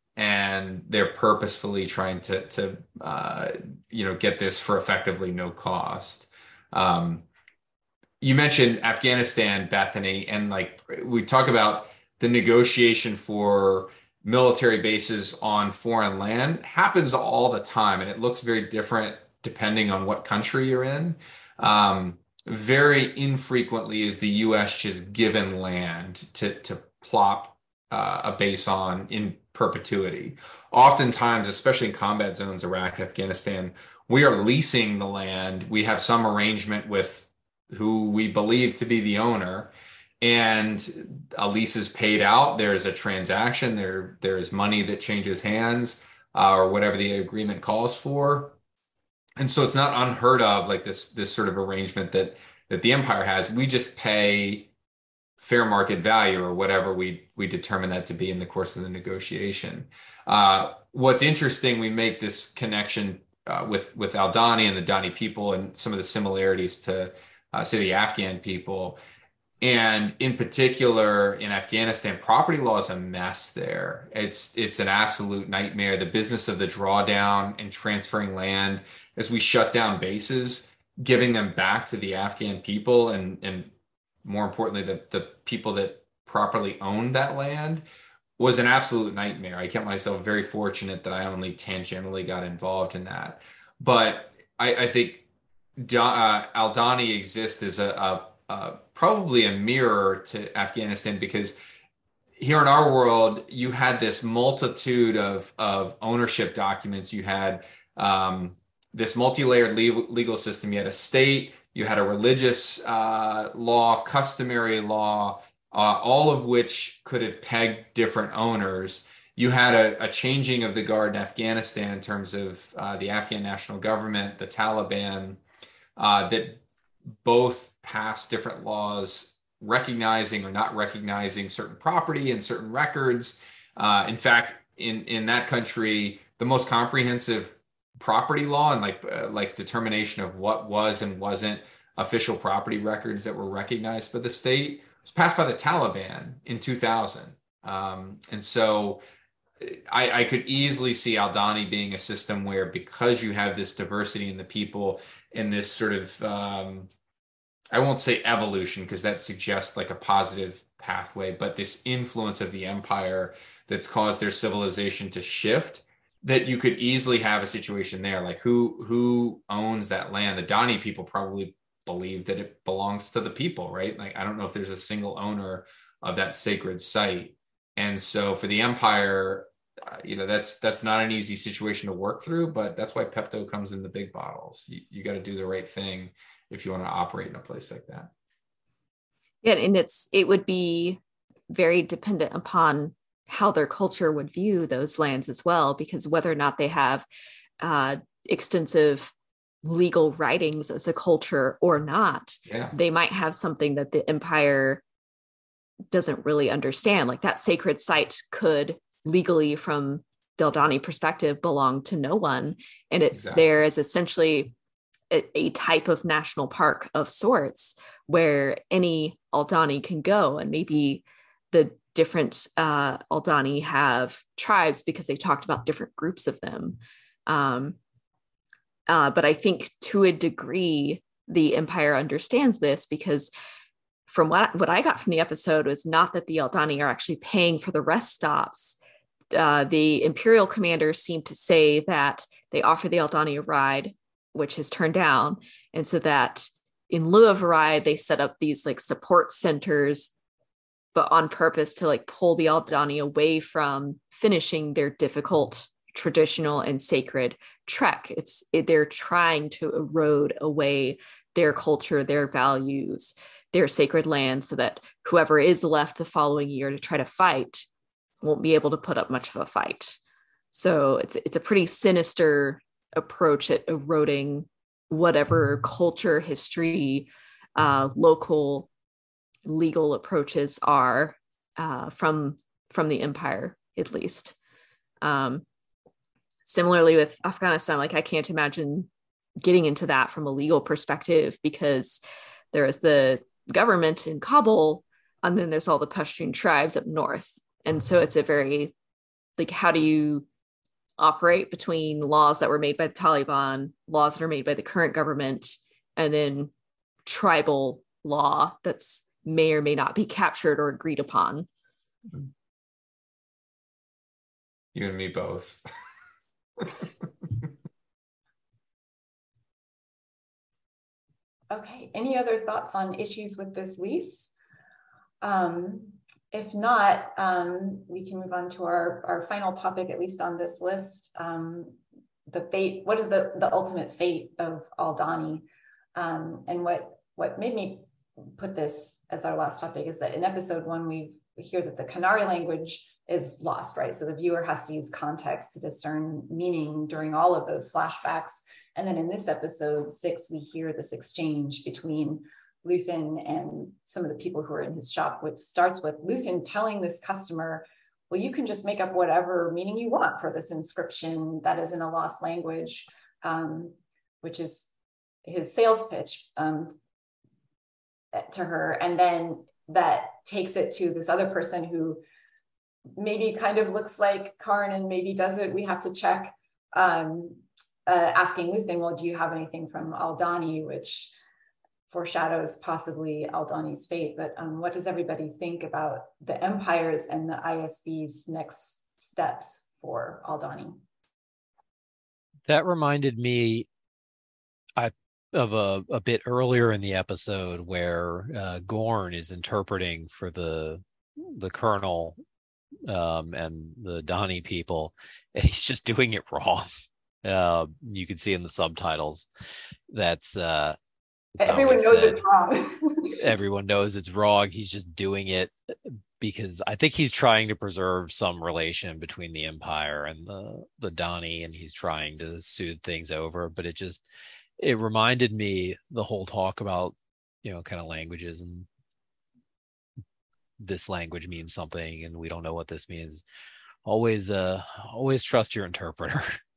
and they're purposefully trying to to uh, you know, get this for effectively no cost. Um, you mentioned Afghanistan, Bethany, and like we talk about the negotiation for military bases on foreign land happens all the time, and it looks very different depending on what country you're in. Um, very infrequently is the U S just given land to to plop uh, a base on in perpetuity. Oftentimes, especially in combat zones, Iraq, Afghanistan, we are leasing the land. We have some arrangement with who we believe to be the owner, and a lease is paid out. There's a transaction. There there is money that changes hands, uh, or whatever the agreement calls for. And so it's not unheard of, like this this sort of arrangement that that the empire has. We just pay fair market value or whatever we we determine that to be in the course of the negotiation. Uh, what's interesting, we make this connection uh, with with Aldani and the Dani people and some of the similarities to uh, say the Afghan people. And in particular, in Afghanistan, property law is a mess there. It's it's an absolute nightmare. The business of the drawdown and transferring land as we shut down bases, giving them back to the Afghan people, and and more importantly, the, the people that properly owned that land, was an absolute nightmare. I kept myself very fortunate that I only tangentially got involved in that. But I, I think uh, Aldani exists as a, a Uh, probably a mirror to Afghanistan, because here in our world, you had this multitude of, of ownership documents. You had um, this multi-layered legal, legal system. You had a state, you had a religious uh, law, customary law, uh, all of which could have pegged different owners. You had a, a changing of the guard in Afghanistan in terms of uh, the Afghan national government, the Taliban, uh, that both pass different laws recognizing or not recognizing certain property and certain records. Uh, in fact, in, in that country, the most comprehensive property law and like uh, like determination of what was and wasn't official property records that were recognized by the state was passed by the Taliban in two thousand. Um, and so I, I could easily see Aldani being a system where, because you have this diversity in the people and this sort of, um, I won't say evolution because that suggests like a positive pathway, but this influence of the empire that's caused their civilization to shift, that you could easily have a situation there. Like who, who owns that land? The Dani people probably believe that it belongs to the people, right? Like, I don't know if there's a single owner of that sacred site. And so for the empire, uh, you know, that's that's not an easy situation to work through, but that's why Pepto comes in the big bottles. You, you got to do the right thing if you want to operate in a place like that. Yeah, and it's it would be very dependent upon how their culture would view those lands as well, because whether or not they have uh, extensive legal writings as a culture or not, yeah. they might have something that the empire doesn't really understand. Like that sacred site could legally, from the Aldani perspective, belong to no one. And it's Exactly. there as essentially a, a type of national park of sorts where any Aldani can go. And maybe the different uh, Aldani have tribes because they talked about different groups of them. Um, uh, but I think to a degree, the empire understands this, because from what, what I got from the episode was not that the Aldani are actually paying for the rest stops. Uh, the Imperial commanders seem to say that they offer the Aldani a ride, which is turned down. And so that in lieu of a ride, they set up these like support centers, but on purpose to like pull the Aldani away from finishing their difficult, traditional and sacred trek. It's it, they're trying to erode away their culture, their values, their sacred land, so that whoever is left the following year to try to fight won't be able to put up much of a fight. So it's it's a pretty sinister approach at eroding whatever culture, history, uh, local legal approaches are uh, from from the empire, at least. Um, similarly with Afghanistan, like I can't imagine getting into that from a legal perspective, because there is the government in Kabul, and then there's all the Pashtun tribes up north. And so it's a very, like, how do you operate between laws that were made by the Taliban, laws that are made by the current government, and then tribal law that's may or may not be captured or agreed upon? You and me both. Okay, any other thoughts on issues with this lease? Um, if not, um, we can move on to our, our final topic, at least on this list. Um, the fate, what is the, the ultimate fate of Aldani? Um, and what, what made me put this as our last topic is that in episode one, we hear that the Canary language is lost, right? So the viewer has to use context to discern meaning during all of those flashbacks. And then in this episode six, we hear this exchange between Luthen and some of the people who are in his shop, which starts with Luthen telling this customer, well, you can just make up whatever meaning you want for this inscription that is in a lost language, um, which is his sales pitch um, to her. And then that takes it to this other person who maybe kind of looks like Karn and maybe doesn't. We have to check, um, uh, asking Luthen, well, do you have anything from Aldhani, which foreshadows possibly Aldhani's fate. But um, what does everybody think about the Empire's and the I S B's next steps for Aldhani? That reminded me I, of a, a bit earlier in the episode where uh, Gorn is interpreting for the the Colonel um, and the Donnie people, and he's just doing it wrong. Uh, you can see in the subtitles that's uh, everyone knows said, it's wrong. Everyone knows it's wrong. He's just doing it because I think he's trying to preserve some relation between the Empire and the the Donnie, and he's trying to soothe things over. But it just it reminded me the whole talk about, you know, kind of languages, and this language means something and we don't know what this means. Always uh always trust your interpreter.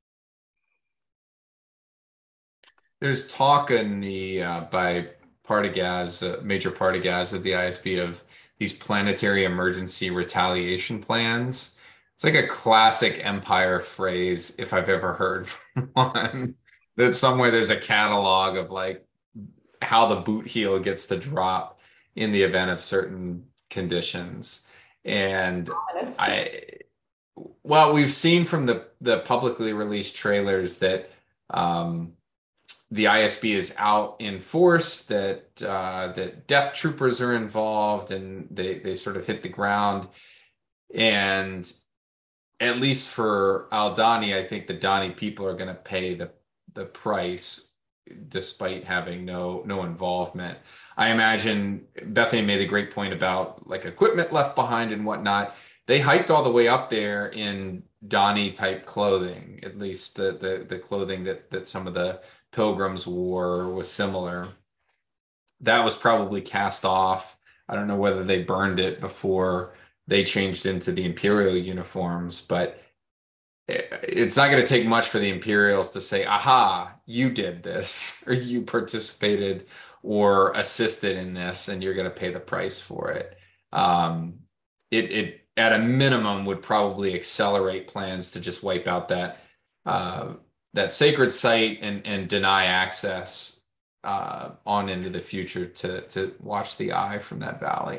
There's talk in the uh, by Partagaz, uh, Major Partagaz of the I S B, of these planetary emergency retaliation plans. It's like a classic Empire phrase, if I've ever heard one. That somewhere there's a catalog of like how the boot heel gets to drop in the event of certain conditions. And I, well, we've seen from the the publicly released trailers that um, the I S B is out in force, that uh, that Death Troopers are involved, and they they sort of hit the ground. And at least for Aldhani, I think the Donnie people are going to pay the the price, despite having no no involvement. I imagine Bethany made a great point about like equipment left behind and whatnot. They hiked all the way up there in Donnie type clothing, at least the the the clothing that that some of the pilgrims wore was similar. That was probably cast off. I don't know whether they burned it before they changed into the Imperial uniforms, but it's not going to take much for the Imperials to say, aha, you did this, or you participated or assisted in this, and you're going to pay the price for it. Um, it, it, at a minimum, would probably accelerate plans to just wipe out that uh, that sacred site and, and deny access uh, on into the future to, to watch the eye from that valley.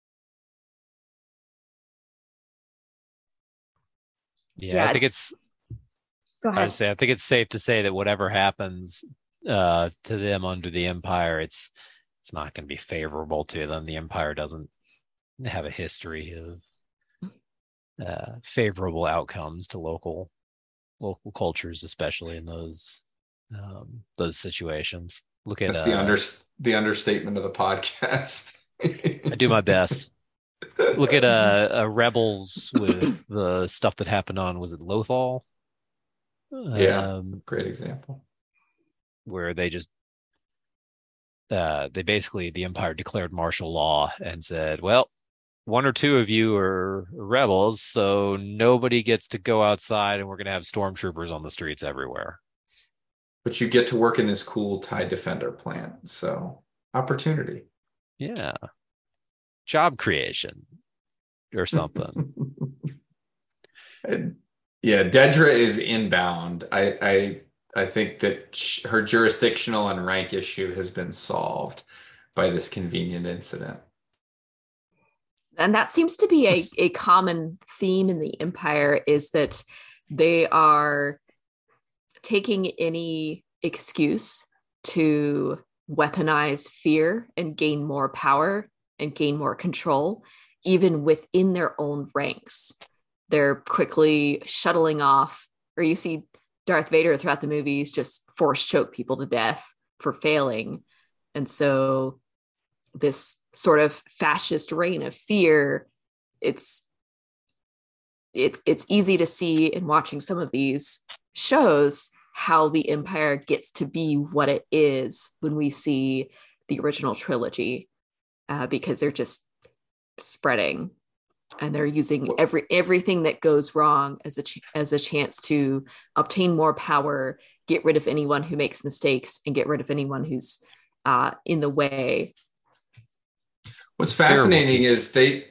Yeah, Yeah, I think it's- it's. Go I ahead. would say I think it's safe to say that whatever happens uh, to them under the Empire, it's it's not going to be favorable to them. The Empire doesn't have a history of uh, favorable outcomes to local local cultures, especially in those um, those situations. Look at That's the uh, under the understatement of the podcast. I do my best. Look at uh, uh Rebels with the stuff that happened on, was it Lothal? Yeah. Um, Great example. where they just uh they basically the Empire declared martial law and said, well, one or two of you are rebels, so nobody gets to go outside, and we're going to have stormtroopers on the streets everywhere. But you get to work in this cool TIE Defender plant, so opportunity. Yeah. Job creation or something. And, yeah, Dedra is inbound. I I I think that sh her jurisdictional and rank issue has been solved by this convenient incident. And that seems to be a, a common theme in the Empire, is that they are taking any excuse to weaponize fear and gain more power and gain more control, even within their own ranks. They're quickly shuttling off, or you see Darth Vader throughout the movies just force choke people to death for failing. And so this sort of fascist reign of fear. It's it's it's easy to see in watching some of these shows how the Empire gets to be what it is when we see the original trilogy, uh, because they're just spreading and they're using every everything that goes wrong as a ch- as a chance to obtain more power, get rid of anyone who makes mistakes, and get rid of anyone who's uh, in the way. What's fascinating is they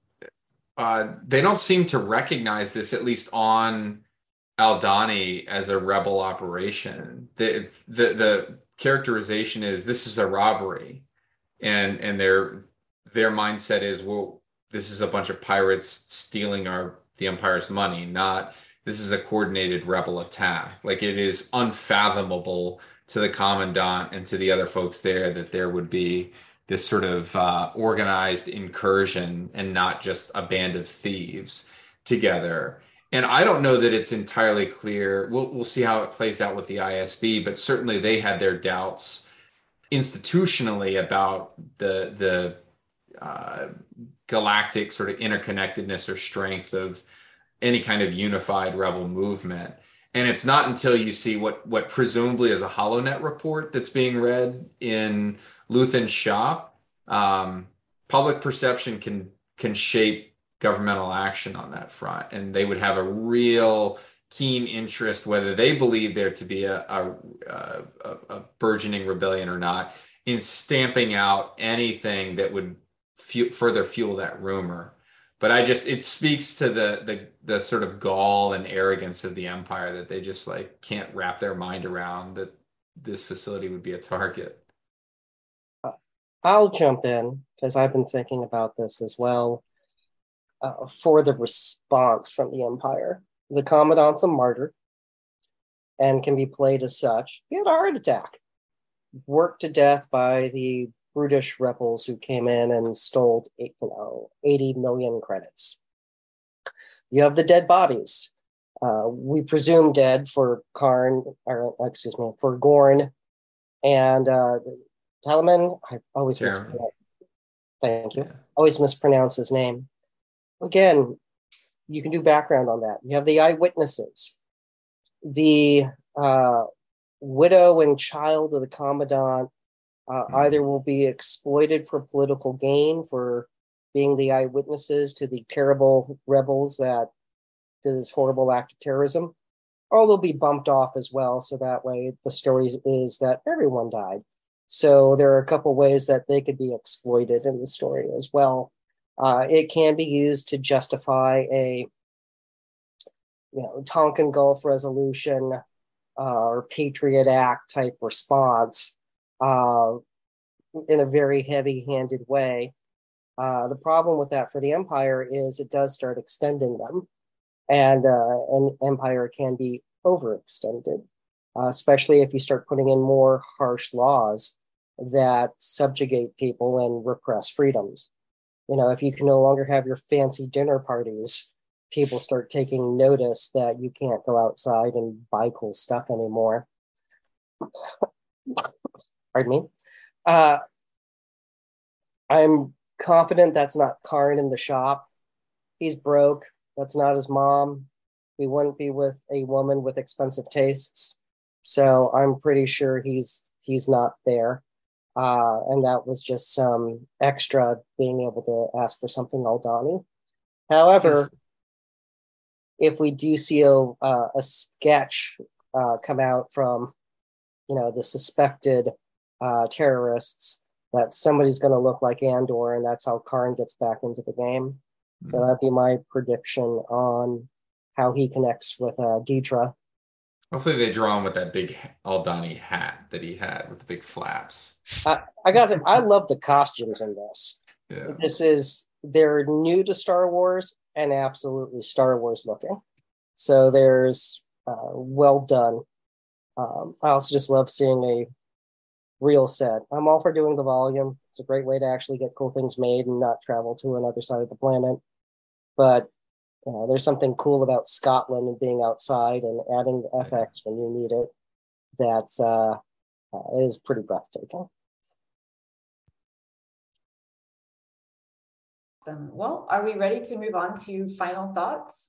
uh, they don't seem to recognize this, at least on Aldhani, as a rebel operation. The the the characterization is this is a robbery, and and their their mindset is, well, this is a bunch of pirates stealing our the Empire's money, not this is a coordinated rebel attack. Like, it is unfathomable to the Commandant and to the other folks there that there would be this sort of uh, organized incursion and not just a band of thieves together. And I don't know that it's entirely clear. We'll we'll see how it plays out with the I S B, but certainly they had their doubts institutionally about the the uh, galactic sort of interconnectedness or strength of any kind of unified rebel movement. And it's not until you see what what presumably is a HoloNet report that's being read in Luthen's shop, um, public perception can can shape governmental action on that front, and they would have a real keen interest, whether they believe there to be a, a, a, a burgeoning rebellion or not, in stamping out anything that would fu- further fuel that rumor. But I just, it speaks to the, the the sort of gall and arrogance of the Empire that they just like can't wrap their mind around that this facility would be a target. I'll jump in because I've been thinking about this as well. Uh, for the response from the Empire, the Commandant's a martyr and can be played as such. He had a heart attack, worked to death by the brutish rebels who came in and stole you know, eighty million credits. You have the dead bodies. Uh, we presume dead for Karn, or excuse me, for Gorn and uh, Talaman. I always mispronounce. Thank you. Yeah. Always mispronounce his name. Again, you can do background on that. You have the eyewitnesses. The uh, widow and child of the Commandant uh, mm-hmm. either will be exploited for political gain for being the eyewitnesses to the terrible rebels that did this horrible act of terrorism, or they'll be bumped off as well. So that way the story is that everyone died. So there are a couple ways that they could be exploited in the story as well. Uh, it can be used to justify a, you know, Tonkin Gulf resolution uh, or Patriot Act type response uh, in a very heavy-handed way. Uh, the problem with that for the Empire is it does start extending them, and uh, an Empire can be overextended, uh, especially if you start putting in more harsh laws that subjugate people and repress freedoms. You know, if you can no longer have your fancy dinner parties, people start taking notice that you can't go outside and buy cool stuff anymore. Pardon me. Uh, I'm confident that's not Karn in the shop. He's broke. That's not his mom. He wouldn't be with a woman with expensive tastes. So I'm pretty sure he's he's not there. Uh, and that was just some extra being able to ask for something Aldhani. However, if we do see a, uh, a sketch uh, come out from, you know, the suspected uh, terrorists, that somebody's going to look like Andor, and that's how Karn gets back into the game. Mm-hmm. So that'd be my prediction on how he connects with uh, Deidre. Hopefully they draw him with that big Aldhani hat that he had with the big flaps. I, I got I love the costumes in this. Yeah. This is, they're new to Star Wars and absolutely Star Wars looking. So there's uh, well done. Um, I also just love seeing a real set. I'm all for doing the volume. It's a great way to actually get cool things made and not travel to another side of the planet. But Uh, there's something cool about Scotland and being outside and adding the F X when you need it. That's uh, uh, is pretty breathtaking. Awesome. Well, are we ready to move on to final thoughts?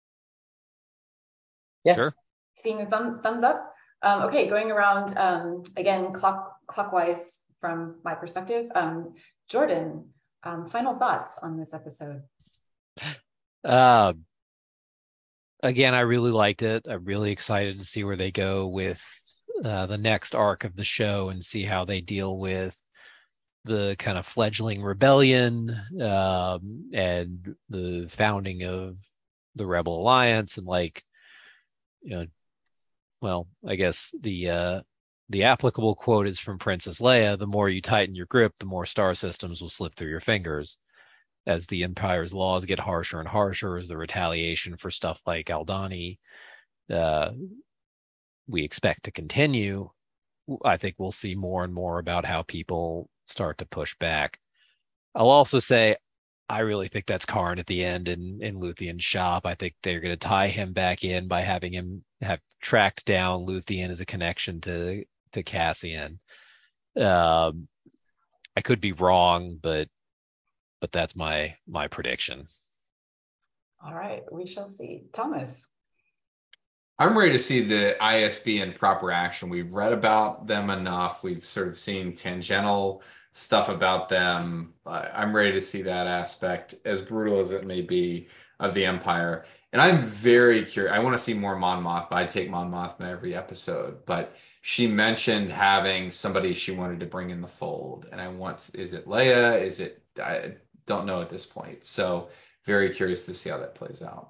Yes. Sure. Seeing the thumb, thumbs up. Um, okay, going around um, again, clock, clockwise from my perspective. Um, Jordan, um, final thoughts on this episode? Uh, again, I really liked it. I'm really excited to see where they go with uh, the next arc of the show and see how they deal with the kind of fledgling rebellion um, and the founding of the Rebel Alliance, and like, you know, well, I guess the uh, the applicable quote is from Princess Leia: "The more you tighten your grip, the more star systems will slip through your fingers." As the Empire's laws get harsher and harsher, as the retaliation for stuff like Aldhani uh, we expect to continue, I think we'll see more and more about how people start to push back. I'll also say I really think that's Karn at the end in, in Luthien's shop. I think they're going to tie him back in by having him have tracked down Luthien as a connection to, to Cassian. Um, I could be wrong, but but that's my my prediction. All right, we shall see. Thomas. I'm ready to see the I S B in proper action. We've read about them enough. We've sort of seen tangential stuff about them. Uh, I'm ready to see that aspect, as brutal as it may be, of the Empire. And I'm very curious. I want to see more Mon Mothma. I'd take Mon Mothma every episode, but she mentioned having somebody she wanted to bring in the fold. And I want, is it Leia? Is it, I don't know at this point. So very curious to see how that plays out.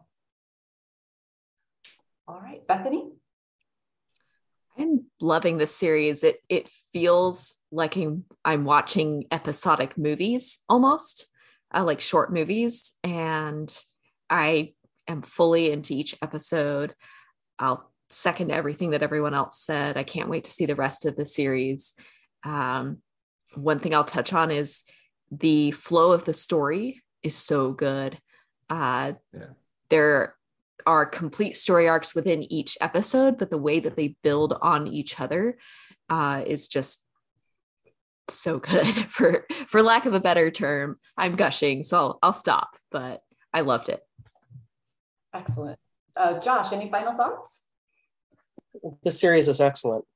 All right, Bethany. I'm loving this series. It it feels like I'm, I'm watching episodic movies almost, uh, like short movies, and I am fully into each episode. I'll second everything that everyone else said. I can't wait to see the rest of the series. Um, one thing I'll touch on is the flow of the story is so good. Uh, Yeah. There are complete story arcs within each episode, but the way that they build on each other uh, is just so good. For for lack of a better term, I'm gushing, so I'll, I'll stop. But I loved it. Excellent. Uh, Josh, any final thoughts? The series is excellent.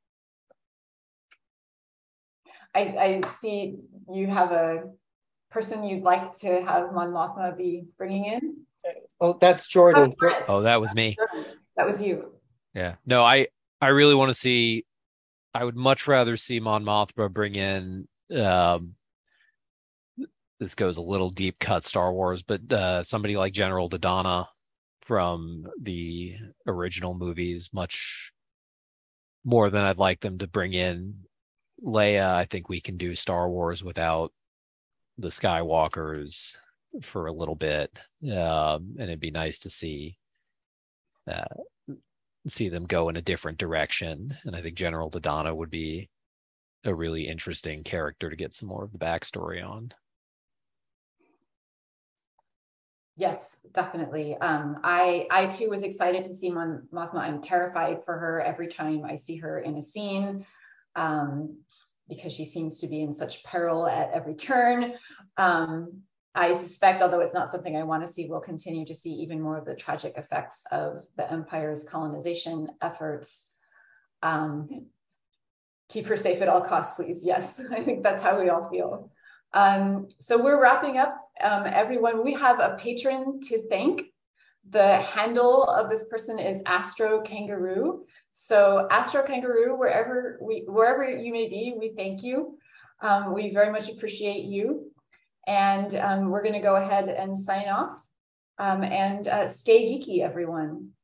I, I see you have a person you'd like to have Mon Mothma be bringing in. Oh, that's Jordan. Oh, that was me. That was you. Yeah. No, I I really want to see. I would much rather see Mon Mothma bring in. Um, this goes a little deep cut Star Wars, but uh, somebody like General Dodonna from the original movies, much more than I'd like them to bring in Leia. I think we can do Star Wars without the Skywalkers for a little bit, um, and it'd be nice to see uh, see them go in a different direction. And I think General Dodonna would be a really interesting character to get some more of the backstory on. Yes, definitely. Um, I I too was excited to see Mon Mothma. I'm terrified for her every time I see her in a scene, um, because she seems to be in such peril at every turn. Um, I suspect, although it's not something I want to see, we'll continue to see even more of the tragic effects of the Empire's colonization efforts. Um, keep her safe at all costs, please. Yes, I think that's how we all feel. Um, so we're wrapping up. Um, everyone, we have a patron to thank. The handle of this person is Astro Kangaroo. So Astro Kangaroo, wherever we wherever you may be, we thank you. Um, we very much appreciate you. And um, we're going to go ahead and sign off. Um, and uh, stay geeky, everyone.